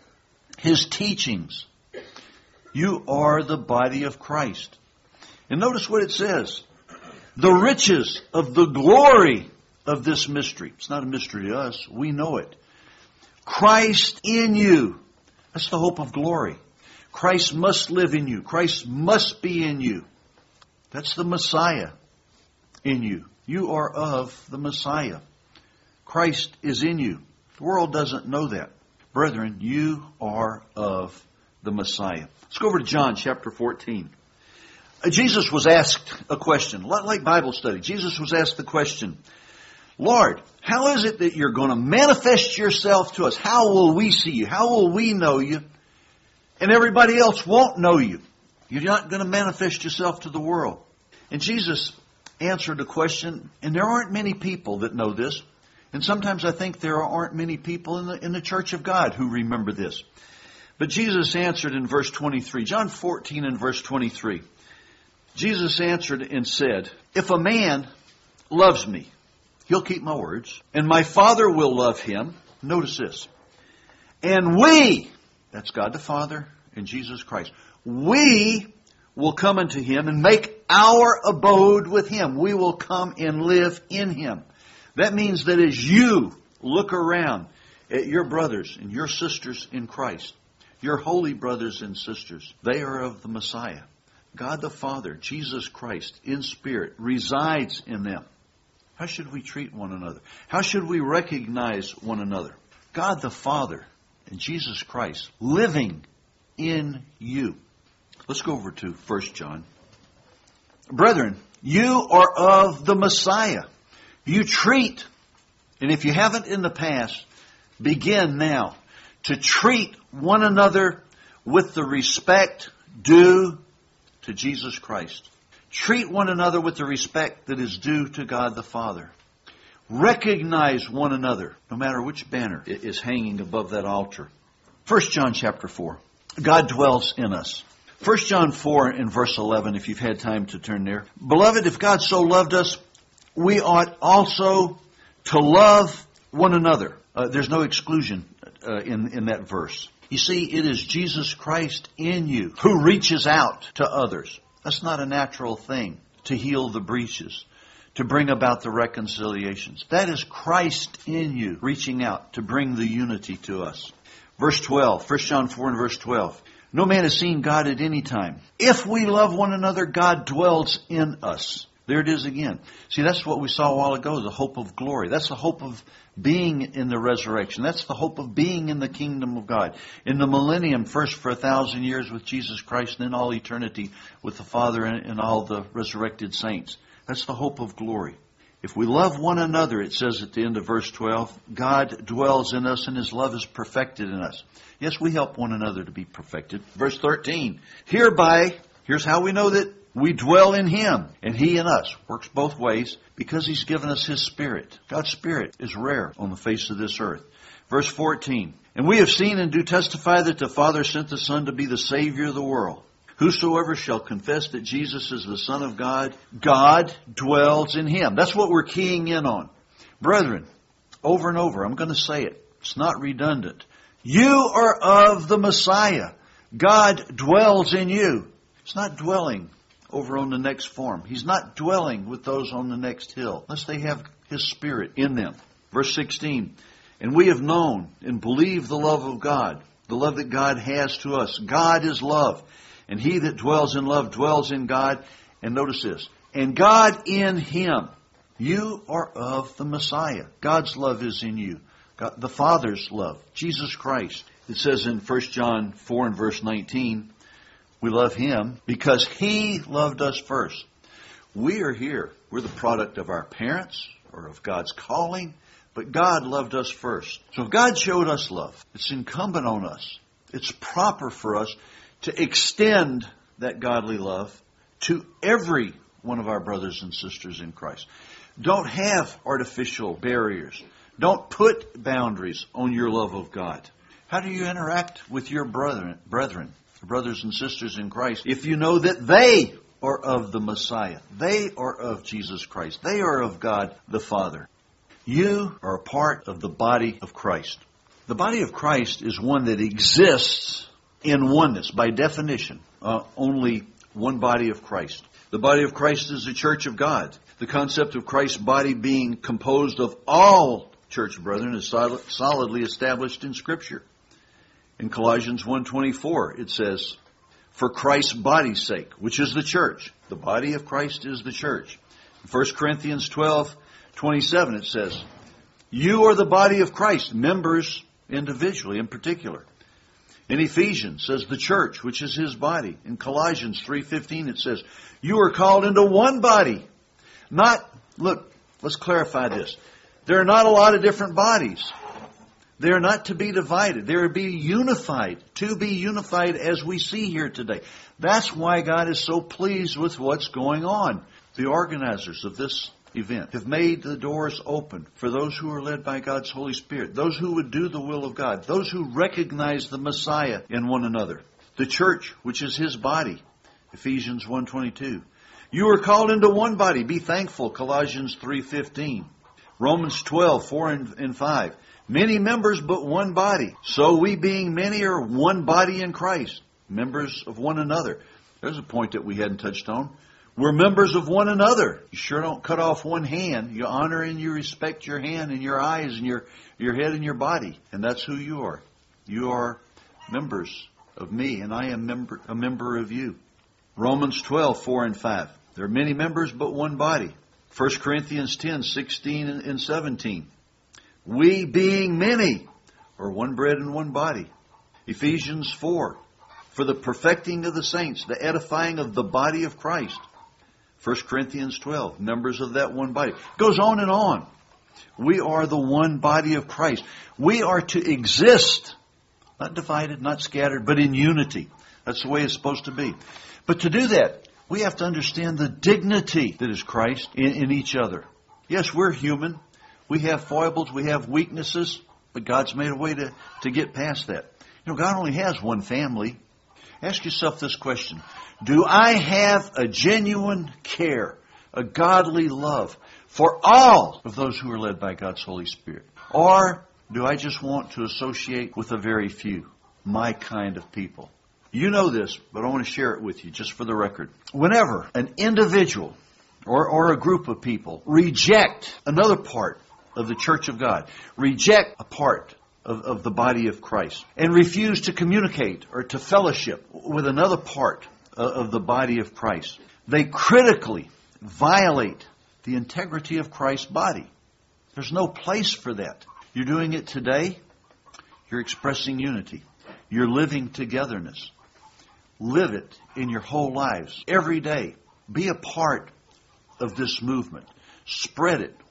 His teachings. You are the body of Christ. And notice what it says. The riches of the glory of this mystery. It's not a mystery to us. We know it. Christ in you. That's the hope of glory. Christ must live in you. Christ must be in you. That's the Messiah in you. You are of the Messiah. Christ is in you. The world doesn't know that. Brethren, you are of the Messiah. Let's go over to John chapter 14. Jesus was asked a question, like Bible study. Jesus was asked the question, Lord, how is it that you're going to manifest yourself to us? How will we see you? How will we know you? And everybody else won't know you. You're not going to manifest yourself to the world. And Jesus answered a question, and there aren't many people that know this. And sometimes I think there aren't many people in the church of God who remember this. But Jesus answered in verse 23. John 14 and verse 23. Jesus answered and said, if a man loves me, he'll keep my words, and my Father will love him. Notice this. And we, that's God the Father and Jesus Christ, we will come unto him and make our abode with him. We will come and live in him. That means that as you look around at your brothers and your sisters in Christ, your holy brothers and sisters, they are of the Messiah. God the Father, Jesus Christ, in spirit, resides in them. How should we treat one another? How should we recognize one another? God the Father and Jesus Christ living in you. Let's go over to 1 John. Brethren, you are of the Messiah. You treat, and if you haven't in the past, begin now to treat one another with the respect due to Jesus Christ. Treat one another with the respect that is due to God the Father. Recognize one another, no matter which banner is hanging above that altar. 1 John chapter 4. God dwells in us. 1 John 4 and verse 11, if you've had time to turn there. Beloved, if God so loved us, we ought also to love one another. There's no exclusion in that verse. You see, it is Jesus Christ in you who reaches out to others. That's not a natural thing, to heal the breaches, to bring about the reconciliations. That is Christ in you reaching out to bring the unity to us. Verse 12, 1 John 4 and verse 12. No man has seen God at any time. If we love one another, God dwells in us. There it is again. See, that's what we saw a while ago, the hope of glory. That's the hope of being in the resurrection. That's the hope of being in the kingdom of God. In the millennium, first for 1,000 years with Jesus Christ, and then all eternity with the Father and all the resurrected saints. That's the hope of glory. If we love one another, it says at the end of verse 12, God dwells in us and His love is perfected in us. Yes, we help one another to be perfected. Verse 13, hereby, here's how we know that We dwell in Him, and He in us. Works both ways because He's given us His Spirit. God's Spirit is rare on the face of this earth. Verse 14, and we have seen and do testify that the Father sent the Son to be the Savior of the world. Whosoever shall confess that Jesus is the Son of God, God dwells in Him. That's what we're keying in on. Brethren, over and over, I'm going to say it. It's not redundant. You are of the Messiah. God dwells in you. He's not dwelling over on the next farm. He's not dwelling with those on the next hill, unless they have His Spirit in them. Verse 16, and we have known and believed the love of God, the love that God has to us. God is love, and he that dwells in love dwells in God. And notice this, and God in him. You are of the Messiah. God's love is in you. God, the Father's love, Jesus Christ. It says in 1 John 4 and verse 19, we love Him because He loved us first. We are here. We're the product of our parents or of God's calling, but God loved us first. So if God showed us love, it's incumbent on us. It's proper for us to extend that godly love to every one of our brothers and sisters in Christ. Don't have artificial barriers. Don't put boundaries on your love of God. How do you interact with your brethren, brothers and sisters in Christ, if you know that they are of the Messiah? They are of Jesus Christ. They are of God the Father. You are a part of the body of Christ. The body of Christ is one that exists in oneness. By definition, only one body of Christ. The body of Christ is the church of God. The concept of Christ's body being composed of all church brethren is solidly established in Scripture. In Colossians 1:24, it says, for Christ's body's sake, which is the church. The body of Christ is the church. In 1 Corinthians 12:27, it says, you are the body of Christ, members individually in particular. In Ephesians, it says the church, which is His body. In Colossians 3:15, it says, you are called into one body. Look, let's clarify this. There are not a lot of different bodies. They are not to be divided. They are to be unified as we see here today. That's why God is so pleased with what's going on. The organizers of this event have made the doors open for those who are led by God's Holy Spirit, those who would do the will of God, those who recognize the Messiah in one another. The church, which is His body, Ephesians 1:22. You are called into one body. Be thankful, Colossians 3:15. Romans 12:4 and 5. Many members, but one body. So we being many are one body in Christ, members of one another. There's a point that we hadn't touched on. We're members of one another. You sure don't cut off one hand. You honor and you respect your hand and your eyes and your head and your body. And that's who you are. You are members of me, and I am a member of you. Romans 12:4 and 5. There are many members, but one body. 1 Corinthians 10:16 and 17. We being many are one bread and one body. Ephesians 4. For the perfecting of the saints, the edifying of the body of Christ. 1 Corinthians 12. Members of that one body. It goes on and on. We are the one body of Christ. We are to exist, not divided, not scattered, but in unity. That's the way it's supposed to be. But to do that, we have to understand the dignity that is Christ in each other. Yes, we're human. We have foibles. We have weaknesses. But God's made a way to get past that. You know, God only has one family. Ask yourself this question. Do I have a genuine care, a godly love for all of those who are led by God's Holy Spirit? Or do I just want to associate with a very few, my kind of people? You know this, but I want to share it with you just for the record. Whenever an individual or a group of people reject another part of the church of God, reject a part of the body of Christ, and refuse to communicate or to fellowship with another part of the body of Christ, they critically violate the integrity of Christ's body. There's no place for that. You're doing it today. You're expressing unity. You're living togetherness. Live it in your whole lives, every day. Be a part of this movement. Spread it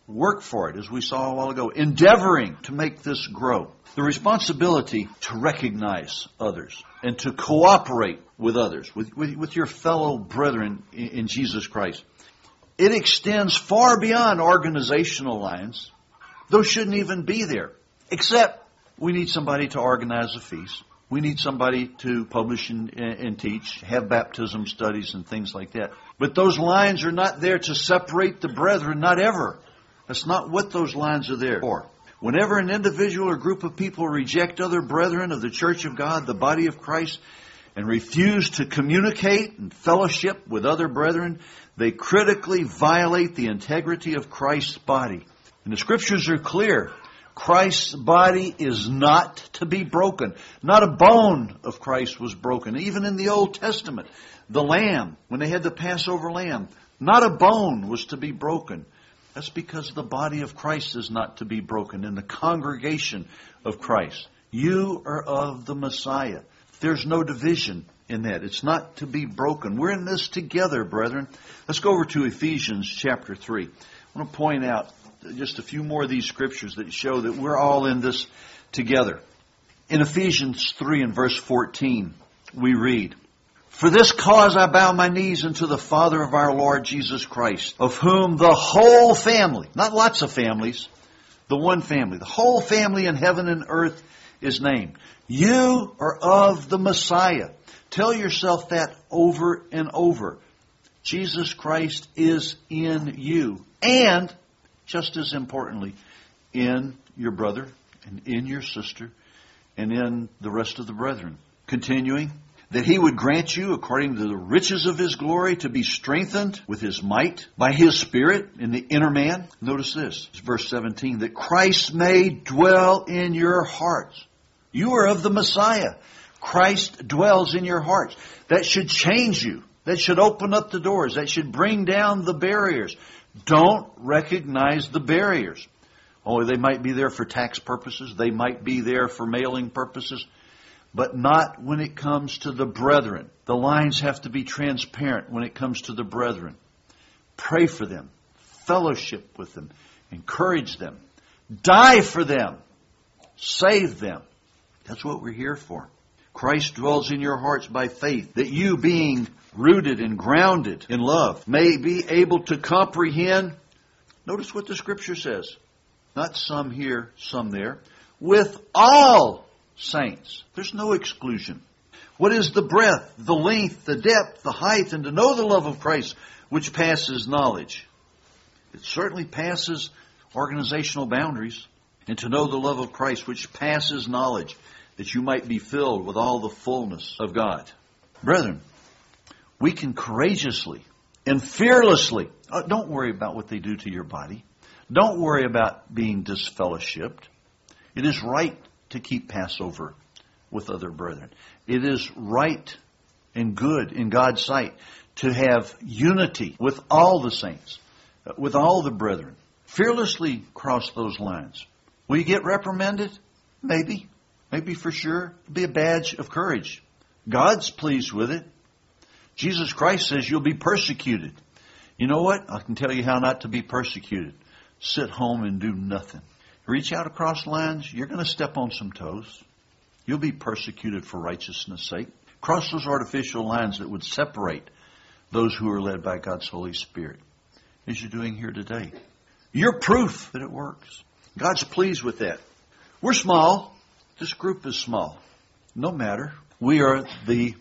Work for it, as we saw a while ago. Endeavoring to make this grow. The responsibility to recognize others and to cooperate with others, with your fellow brethren in Jesus Christ. It extends far beyond organizational lines. Those shouldn't even be there. Except we need somebody to organize a feast. We need somebody to publish and teach, have baptism studies and things like that. But those lines are not there to separate the brethren, not ever. That's not what those lines are there for. Whenever an individual or group of people reject other brethren of the Church of God, the body of Christ, and refuse to communicate and fellowship with other brethren, they critically violate the integrity of Christ's body. And the Scriptures are clear. Christ's body is not to be broken. Not a bone of Christ was broken. Even in the Old Testament, the lamb, when they had the Passover lamb, not a bone was to be broken. That's because the body of Christ is not to be broken in the congregation of Christ. You are of the Messiah. There's no division in that. It's not to be broken. We're in this together, brethren. Let's go over to Ephesians chapter 3. I want to point out just a few more of these scriptures that show that we're all in this together. In Ephesians 3 and verse 14, we read, "For this cause I bow my knees unto the Father of our Lord Jesus Christ, of whom the whole family," not lots of families, the one family, the whole family in heaven and earth is named. You are of the Messiah. Tell yourself that over and over. Jesus Christ is in you. And, just as importantly, in your brother and in your sister and in the rest of the brethren. Continuing, that He would grant you, according to the riches of His glory, to be strengthened with His might by His Spirit in the inner man. Notice this, verse 17, that Christ may dwell in your hearts. You are of the Messiah. Christ dwells in your hearts. That should change you. That should open up the doors. That should bring down the barriers. Don't recognize the barriers. Oh, they might be there for tax purposes. They might be there for mailing purposes. But not when it comes to the brethren. The lines have to be transparent when it comes to the brethren. Pray for them. Fellowship with them. Encourage them. Die for them. Save them. That's what we're here for. Christ dwells in your hearts by faith, that you, being rooted and grounded in love, may be able to comprehend. Notice what the Scripture says. Not some here, some there. With all saints. There's no exclusion. What is the breadth, the length, the depth, the height, and to know the love of Christ, which passes knowledge? It certainly passes organizational boundaries. And to know the love of Christ, which passes knowledge, that you might be filled with all the fullness of God. Brethren, we can courageously and fearlessly, don't worry about what they do to your body. Don't worry about being disfellowshipped. It is right to keep Passover with other brethren. It is right and good in God's sight to have unity with all the saints, with all the brethren. Fearlessly cross those lines. Will you get reprimanded? Maybe. Maybe for sure. It'll be a badge of courage. God's pleased with it. Jesus Christ says you'll be persecuted. You know what? I can tell you how not to be persecuted. Sit home and do nothing. Reach out across lines, you're going to step on some toes. You'll be persecuted for righteousness' sake. Cross those artificial lines that would separate those who are led by God's Holy Spirit, as you're doing here today. You're proof that it works. God's pleased with that. We're small. This group is small. No matter. We are the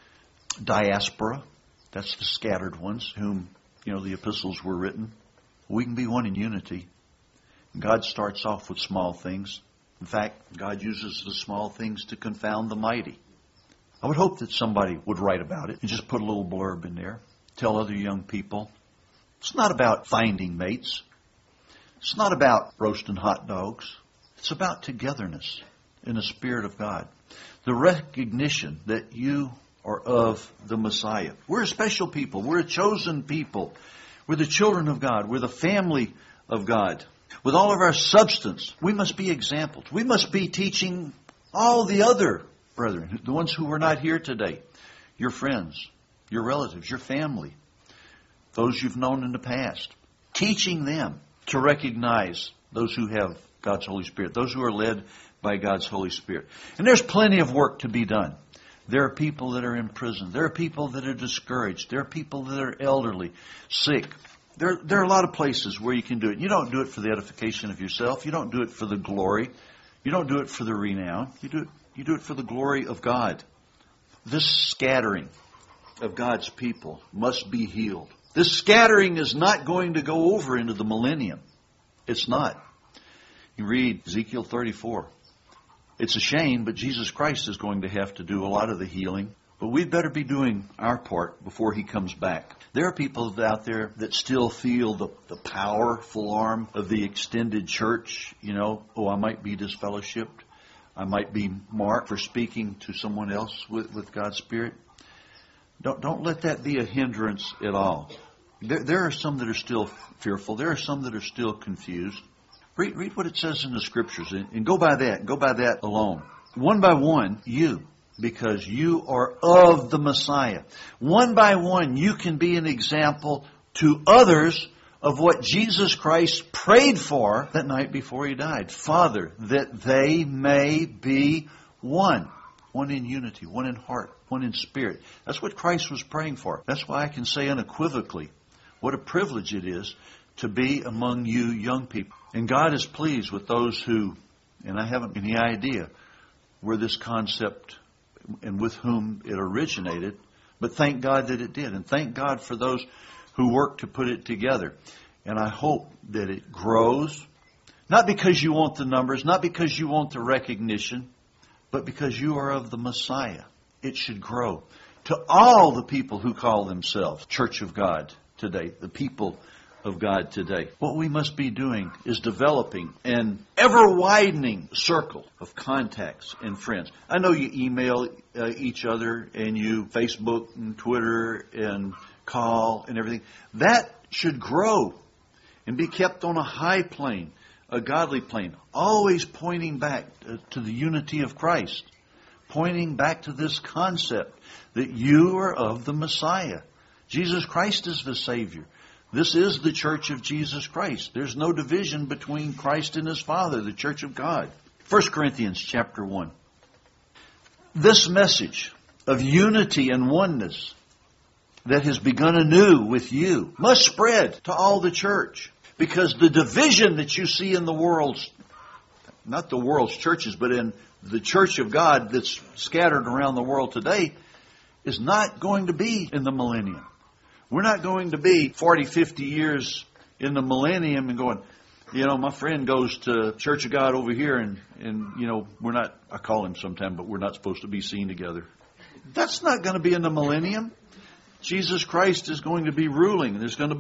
diaspora. That's the scattered ones whom, the epistles were written. We can be one in unity. God starts off with small things. In fact, God uses the small things to confound the mighty. I would hope that somebody would write about it and just put a little blurb in there. Tell other young people. It's not about finding mates. It's not about roasting hot dogs. It's about togetherness in the Spirit of God. The recognition that you are of the Messiah. We're a special people. We're a chosen people. We're the children of God. We're the family of God. With all of our substance, we must be examples. We must be teaching all the other brethren, the ones who were not here today, your friends, your relatives, your family, those you've known in the past, teaching them to recognize those who have God's Holy Spirit, those who are led by God's Holy Spirit. And there's plenty of work to be done. There are people that are in prison. There are people that are discouraged. There are people that are elderly, sick. There are a lot of places where you can do it. You don't do it for the edification of yourself. You don't do it for the glory. You don't do it for the renown. You do it for the glory of God. This scattering of God's people must be healed. This scattering is not going to go over into the millennium. It's not. You read Ezekiel 34. It's a shame, but Jesus Christ is going to have to do a lot of the healing. But we'd better be doing our part before He comes back. There are people out there that still feel the powerful arm of the extended church. You know, I might be disfellowshipped. I might be marked for speaking to someone else with God's Spirit. Don't let that be a hindrance at all. There are some that are still fearful. There are some that are still confused. Read what it says in the Scriptures and go by that. Go by that alone. One by one, because you are of the Messiah. One by one, you can be an example to others of what Jesus Christ prayed for that night before He died. Father, that they may be one. One in unity, one in heart, one in spirit. That's what Christ was praying for. That's why I can say unequivocally what a privilege it is to be among you young people. And God is pleased with those who, and I haven't any idea where this concept and with whom it originated, but thank God that it did. And thank God for those who worked to put it together. And I hope that it grows, not because you want the numbers, not because you want the recognition, but because you are of the Messiah. It should grow to all the people who call themselves Church of God today, the people of God today. What we must be doing is developing an ever-widening circle of contacts and friends. I know you email each other and you Facebook and Twitter and call and everything. That should grow and be kept on a high plane, a godly plane, always pointing back to the unity of Christ, pointing back to this concept that you are of the Messiah. Jesus Christ is the Savior. This is the Church of Jesus Christ. There's no division between Christ and His Father, the Church of God. 1 Corinthians chapter 1. This message of unity and oneness that has begun anew with you must spread to all the church. Because the division that you see in the world's, not the world's churches, but in the Church of God that's scattered around the world today, is not going to be in the millennium. We're not going to be 40, 50 years in the millennium and going, my friend goes to Church of God over here and we're not, I call him sometime, but we're not supposed to be seen together. That's not going to be in the millennium. Jesus Christ is going to be ruling. There's going to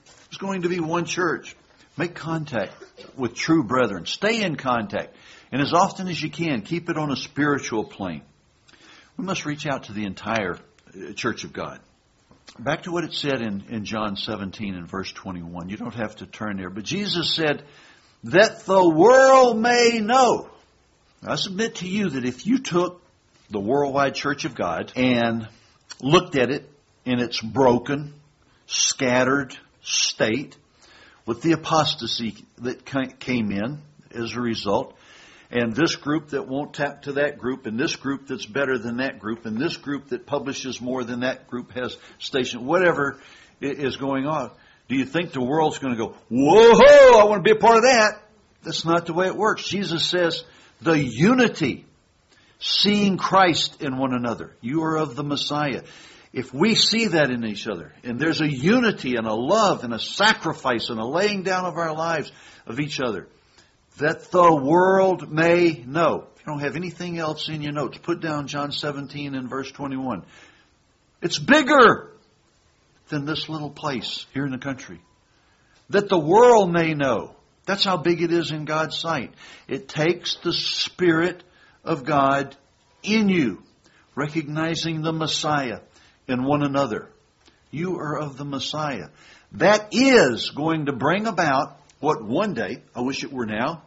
be one church. Make contact with true brethren. Stay in contact. And as often as you can, keep it on a spiritual plane. We must reach out to the entire Church of God. Back to what it said in John 17 and verse 21. You don't have to turn there. But Jesus said, that the world may know. I submit to you that if you took the worldwide Church of God and looked at it in its broken, scattered state, with the apostasy that came in as a result, and this group that won't tap to that group, and this group that's better than that group, and this group that publishes more than that group has station, whatever is going on, do you think the world's going to go, whoa, I want to be a part of that? That's not the way it works. Jesus says, the unity, seeing Christ in one another. You are of the Messiah. If we see that in each other, and there's a unity and a love and a sacrifice and a laying down of our lives of each other, that the world may know. If you don't have anything else in your notes, put down John 17 and verse 21. It's bigger than this little place here in the country. That the world may know. That's how big it is in God's sight. It takes the Spirit of God in you, recognizing the Messiah in one another. You are of the Messiah. That is going to bring about what one day, I wish it were now,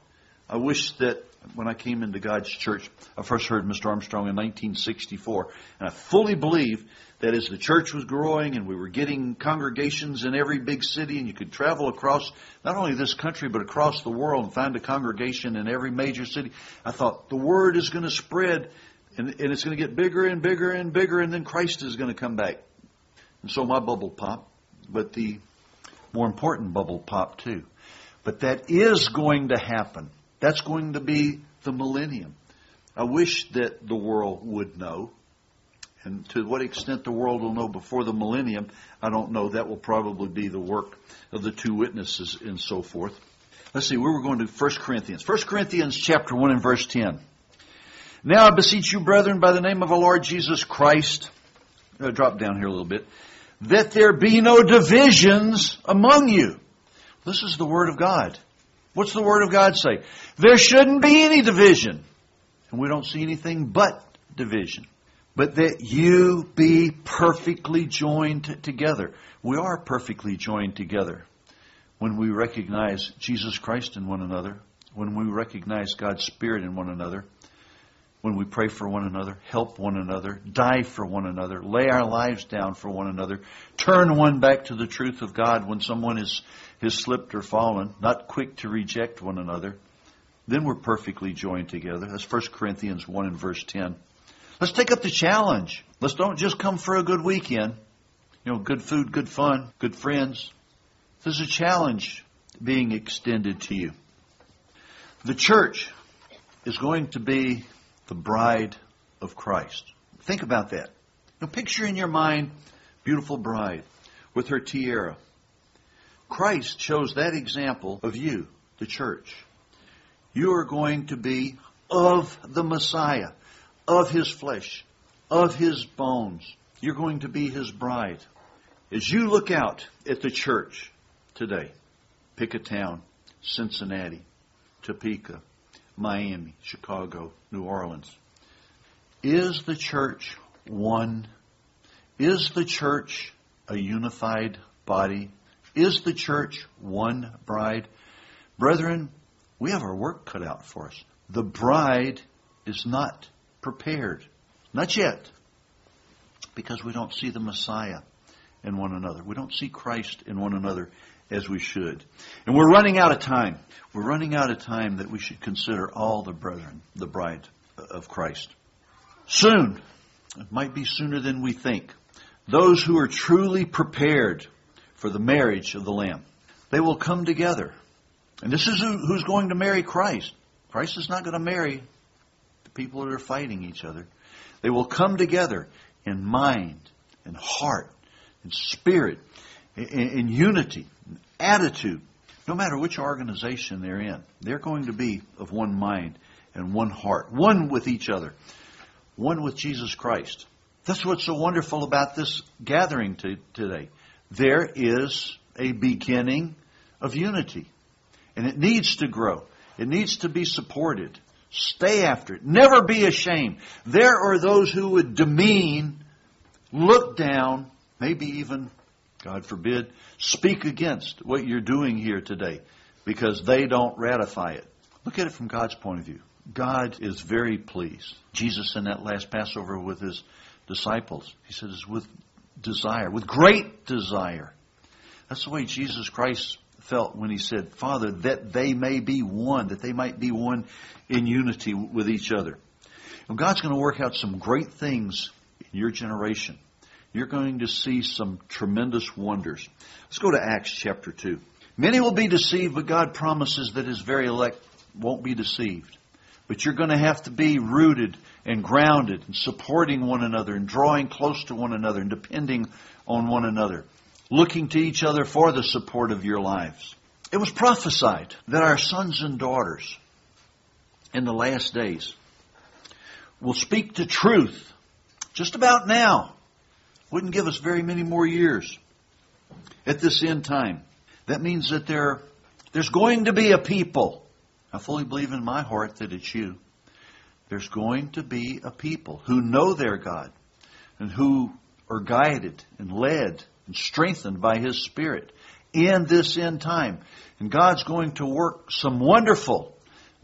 I wish that when I came into God's church, I first heard Mr. Armstrong in 1964. And I fully believe that as the church was growing and we were getting congregations in every big city, and you could travel across not only this country but across the world and find a congregation in every major city, I thought the word is going to spread and it's going to get bigger and bigger and bigger, and then Christ is going to come back. And so my bubble popped, but the more important bubble popped too. But that is going to happen. That's going to be the millennium. I wish that the world would know. And to what extent the world will know before the millennium, I don't know. That will probably be the work of the two witnesses and so forth. Let's see, we were going to 1 Corinthians. 1 Corinthians chapter 1 and verse 10. Now I beseech you, brethren, by the name of our Lord Jesus Christ, drop down here a little bit, that there be no divisions among you. This is the Word of God. What's the Word of God say? There shouldn't be any division. And we don't see anything but division. But that you be perfectly joined together. We are perfectly joined together when we recognize Jesus Christ in one another, when we recognize God's Spirit in one another, when we pray for one another, help one another, die for one another, lay our lives down for one another, turn one back to the truth of God when someone has slipped or fallen, not quick to reject one another. Then we're perfectly joined together. That's 1 Corinthians 1 and verse 10. Let's take up the challenge. Let's don't just come for a good weekend. Good food, good fun, good friends. There's a challenge being extended to you. The church is going to be the bride of Christ. Think about that. Picture in your mind, beautiful bride with her tiara. Christ shows that example of you, the church. You are going to be of the Messiah, of His flesh, of His bones. You're going to be His bride. As you look out at the church today, pick a town, Cincinnati, Topeka, Miami, Chicago, New Orleans. Is the church one? Is the church a unified body? Is the church one bride? Brethren, we have our work cut out for us. The bride is not prepared. Not yet. Because we don't see the Messiah in one another. We don't see Christ in one another as we should. And we're running out of time. We're running out of time that we should consider all the brethren, the bride of Christ. Soon, it might be sooner than we think, those who are truly prepared for the marriage of the Lamb, they will come together. And this is who's going to marry Christ. Christ is not going to marry the people that are fighting each other. They will come together in mind, in heart, in spirit, in unity, in attitude. No matter which organization they're in, they're going to be of one mind and one heart, one with each other, one with Jesus Christ. That's what's so wonderful about this gathering today. There is a beginning of unity. And it needs to grow. It needs to be supported. Stay after it. Never be ashamed. There are those who would demean, look down, maybe even, God forbid, speak against what you're doing here today because they don't ratify it. Look at it from God's point of view. God is very pleased. Jesus in that last Passover with His disciples, He said, is with desire, with great desire. That's the way Jesus Christ felt when He said, Father, that they may be one, that they might be one in unity with each other. And God's going to work out some great things in your generation. You're going to see some tremendous wonders. Let's go to Acts chapter 2. Many will be deceived, but God promises that His very elect won't be deceived. But you're going to have to be rooted and grounded and supporting one another and drawing close to one another and depending on one another, looking to each other for the support of your lives. It was prophesied that our sons and daughters in the last days will speak the truth just about now. Wouldn't give us very many more years at this end time. That means that there's going to be a people. I fully believe in my heart that it's you. There's going to be a people who know their God and who are guided and led and strengthened by His Spirit in this end time. And God's going to work some wonderful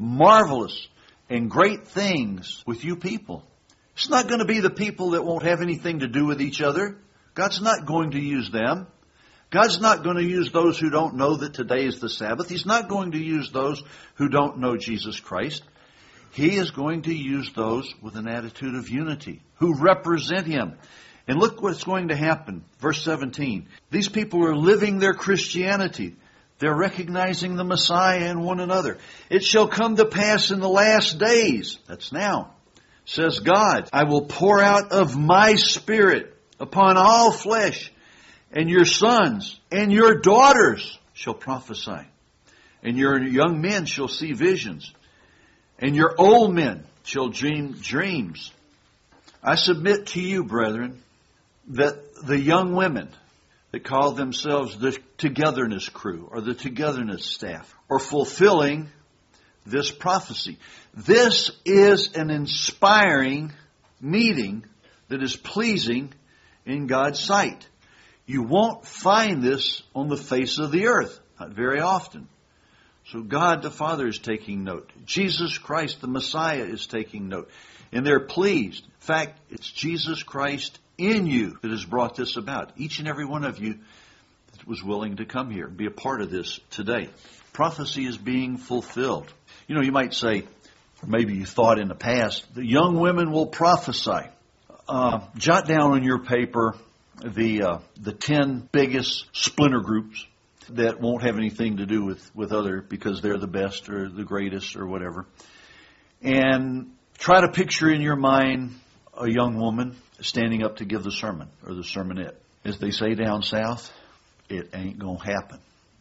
marvelous and great things with you people. It's not going to be the people that won't have anything to do with each other. God's not going to use them. God's not going to use those who don't know that today is the Sabbath. He's not going to use those who don't know Jesus Christ. He is going to use those with an attitude of unity, who represent Him. And look what's going to happen. Verse 17. These people are living their Christianity. They're recognizing the Messiah in one another. It shall come to pass in the last days, that's now, says God, I will pour out of my Spirit upon all flesh, and your sons and your daughters shall prophesy, and your young men shall see visions, and your old men shall dream dreams. I submit to you, brethren, that the young women that call themselves the togetherness crew or the togetherness staff are fulfilling this prophecy. This is an inspiring meeting that is pleasing in God's sight. You won't find this on the face of the earth, not very often. So God the Father is taking note. Jesus Christ the Messiah is taking note. And they're pleased. In fact, it's Jesus Christ in you that has brought this about. Each and every one of you that was willing to come here and be a part of this today. Prophecy is being fulfilled. You know, you might say, or maybe you thought in the past, the young women will prophesy. Jot down on your paper the 10 biggest splinter groups that won't have anything to do with other because they're the best or the greatest or whatever. And try to picture in your mind a young woman standing up to give the sermon or the sermonette. As they say down south, it ain't going to happen.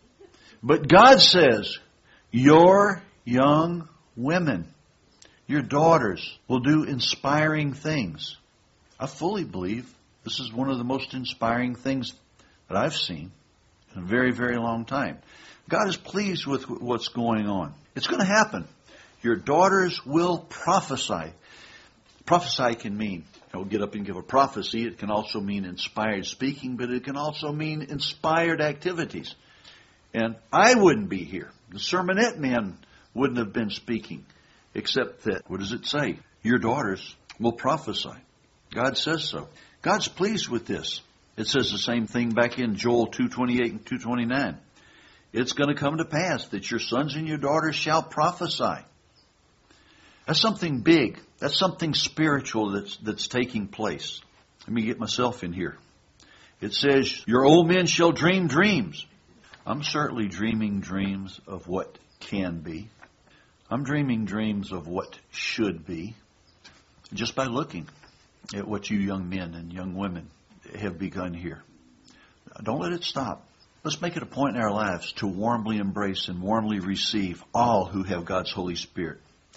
But God says, your young women, your daughters will do inspiring things. I fully believe this is one of the most inspiring things that I've seen in a very, very long time. God is pleased with what's going on. It's going to happen. Your daughters will prophesy. Prophesy can mean, get up and give a prophecy. It can also mean inspired speaking, but it can also mean inspired activities. And I wouldn't be here. The sermonette man wouldn't have been speaking, except that, what does it say? Your daughters will prophesy. God says so. God's pleased with this. It says the same thing back in Joel 2:28 and 2:29. It's going to come to pass that your sons and your daughters shall prophesy. That's something big. That's something spiritual that's taking place. Let me get myself in here. It says, your old men shall dream dreams. I'm certainly dreaming dreams of what can be. I'm dreaming dreams of what should be. Just by looking at what you young men and young women have begun here. Don't let it stop. Let's make it a point in our lives to warmly embrace and warmly receive all who have God's Holy Spirit.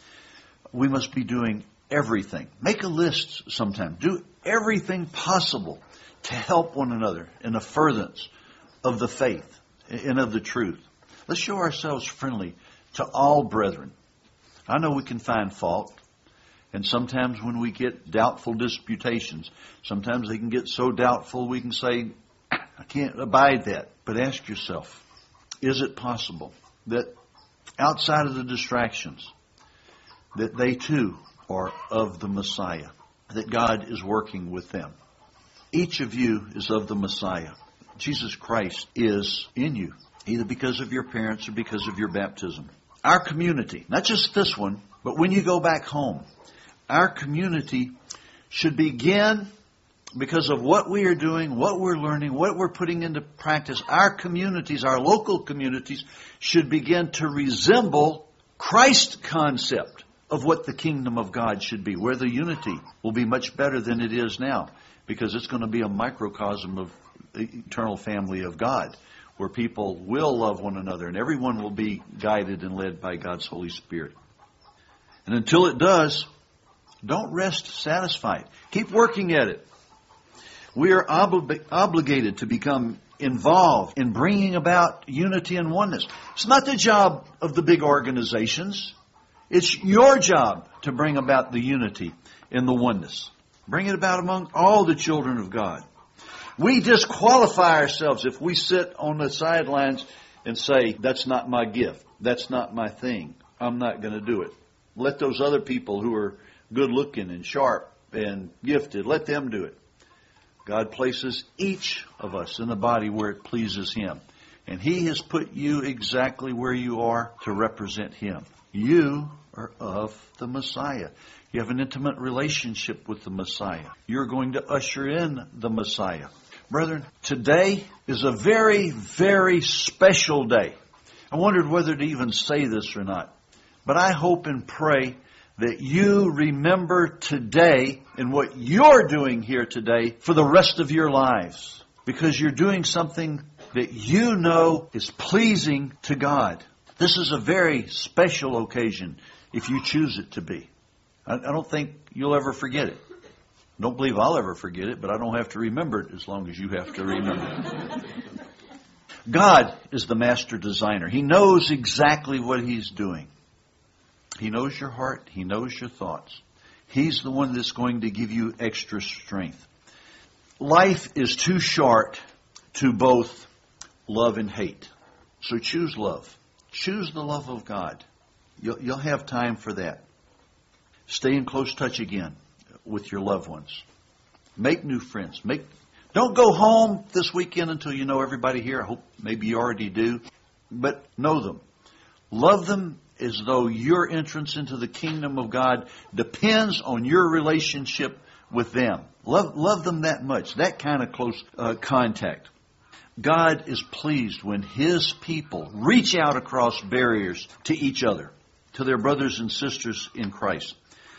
We must be doing everything. Make a list sometime. Do everything possible to help one another in the furtherance of the faith and of the truth. Let's show ourselves friendly to all brethren. I know we can find fault. And sometimes when we get doubtful disputations, sometimes they can get so doubtful we can say, I can't abide that. But ask yourself, is it possible that outside of the distractions, that they too are of the Messiah, that God is working with them? Each of you is of the Messiah. Jesus Christ is in you, either because of your parents or because of your baptism. Our community, not just this one, but when you go back home, our community should begin because of what we are doing, what we're learning, what we're putting into practice. Our communities, our local communities, should begin to resemble Christ's concept of what the kingdom of God should be, where the unity will be much better than it is now, because it's going to be a microcosm of the eternal family of God, where people will love one another and everyone will be guided and led by God's Holy Spirit. And until it does, don't rest satisfied. Keep working at it. We are obligated to become involved in bringing about unity and oneness. It's not the job of the big organizations. It's your job to bring about the unity and the oneness. Bring it about among all the children of God. We disqualify ourselves if we sit on the sidelines and say, that's not my gift. That's not my thing. I'm not going to do it. Let those other people who are good looking and sharp and gifted, let them do it. God places each of us in the body where it pleases Him. And He has put you exactly where you are to represent Him. You are of the Messiah. You have an intimate relationship with the Messiah. You're going to usher in the Messiah. Brethren, today is a very, very special day. I wondered whether to even say this or not. But I hope and pray that you remember today and what you're doing here today for the rest of your lives. Because you're doing something that you know is pleasing to God. This is a very special occasion if you choose it to be. I don't think you'll ever forget it. Don't believe I'll ever forget it, but I don't have to remember it as long as you have to remember it. God is the master designer. He knows exactly what He's doing. He knows your heart. He knows your thoughts. He's the one that's going to give you extra strength. Life is too short to both love and hate. So choose love. Choose the love of God. You'll have time for that. Stay in close touch again with your loved ones. Make new friends. Don't go home this weekend until you know everybody here. I hope maybe you already do. But know them. Love them as though your entrance into the kingdom of God depends on your relationship with them. Love them that much. That kind of close contact. God is pleased when His people reach out across barriers to each other, to their brothers and sisters in Christ.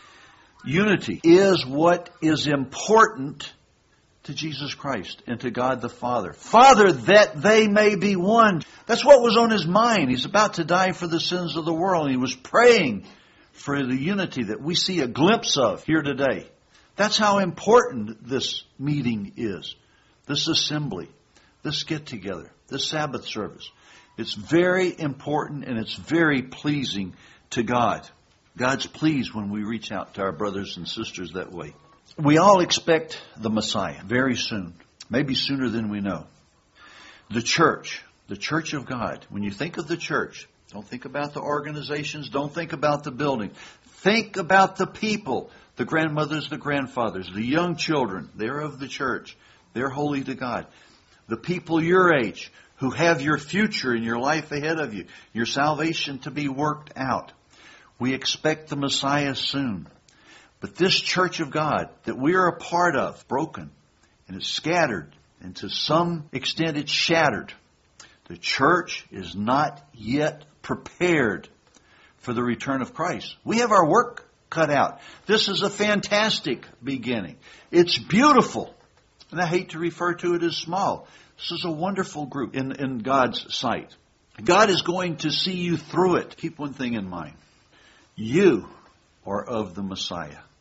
Unity is what is important to Jesus Christ and to God the Father. Father, that they may be one. That's what was on His mind. He's about to die for the sins of the world. He was praying for the unity that we see a glimpse of here today. That's how important this meeting is. This assembly, this get-together, this Sabbath service. It's very important and it's very pleasing to God. God's pleased when we reach out to our brothers and sisters that way. We all expect the Messiah very soon, maybe sooner than we know. The church of God. When you think of the church, don't think about the organizations, don't think about the building. Think about the people, the grandmothers, the grandfathers, the young children. They're of the church. They're holy to God. The people your age who have your future and your life ahead of you, your salvation to be worked out. We expect the Messiah soon. But this church of God that we are a part of, broken, and it's scattered, and to some extent it's shattered. The church is not yet prepared for the return of Christ. We have our work cut out. This is a fantastic beginning. It's beautiful. And I hate to refer to it as small. This is a wonderful group in God's sight. God is going to see you through it. Keep one thing in mind. You are of the Messiah.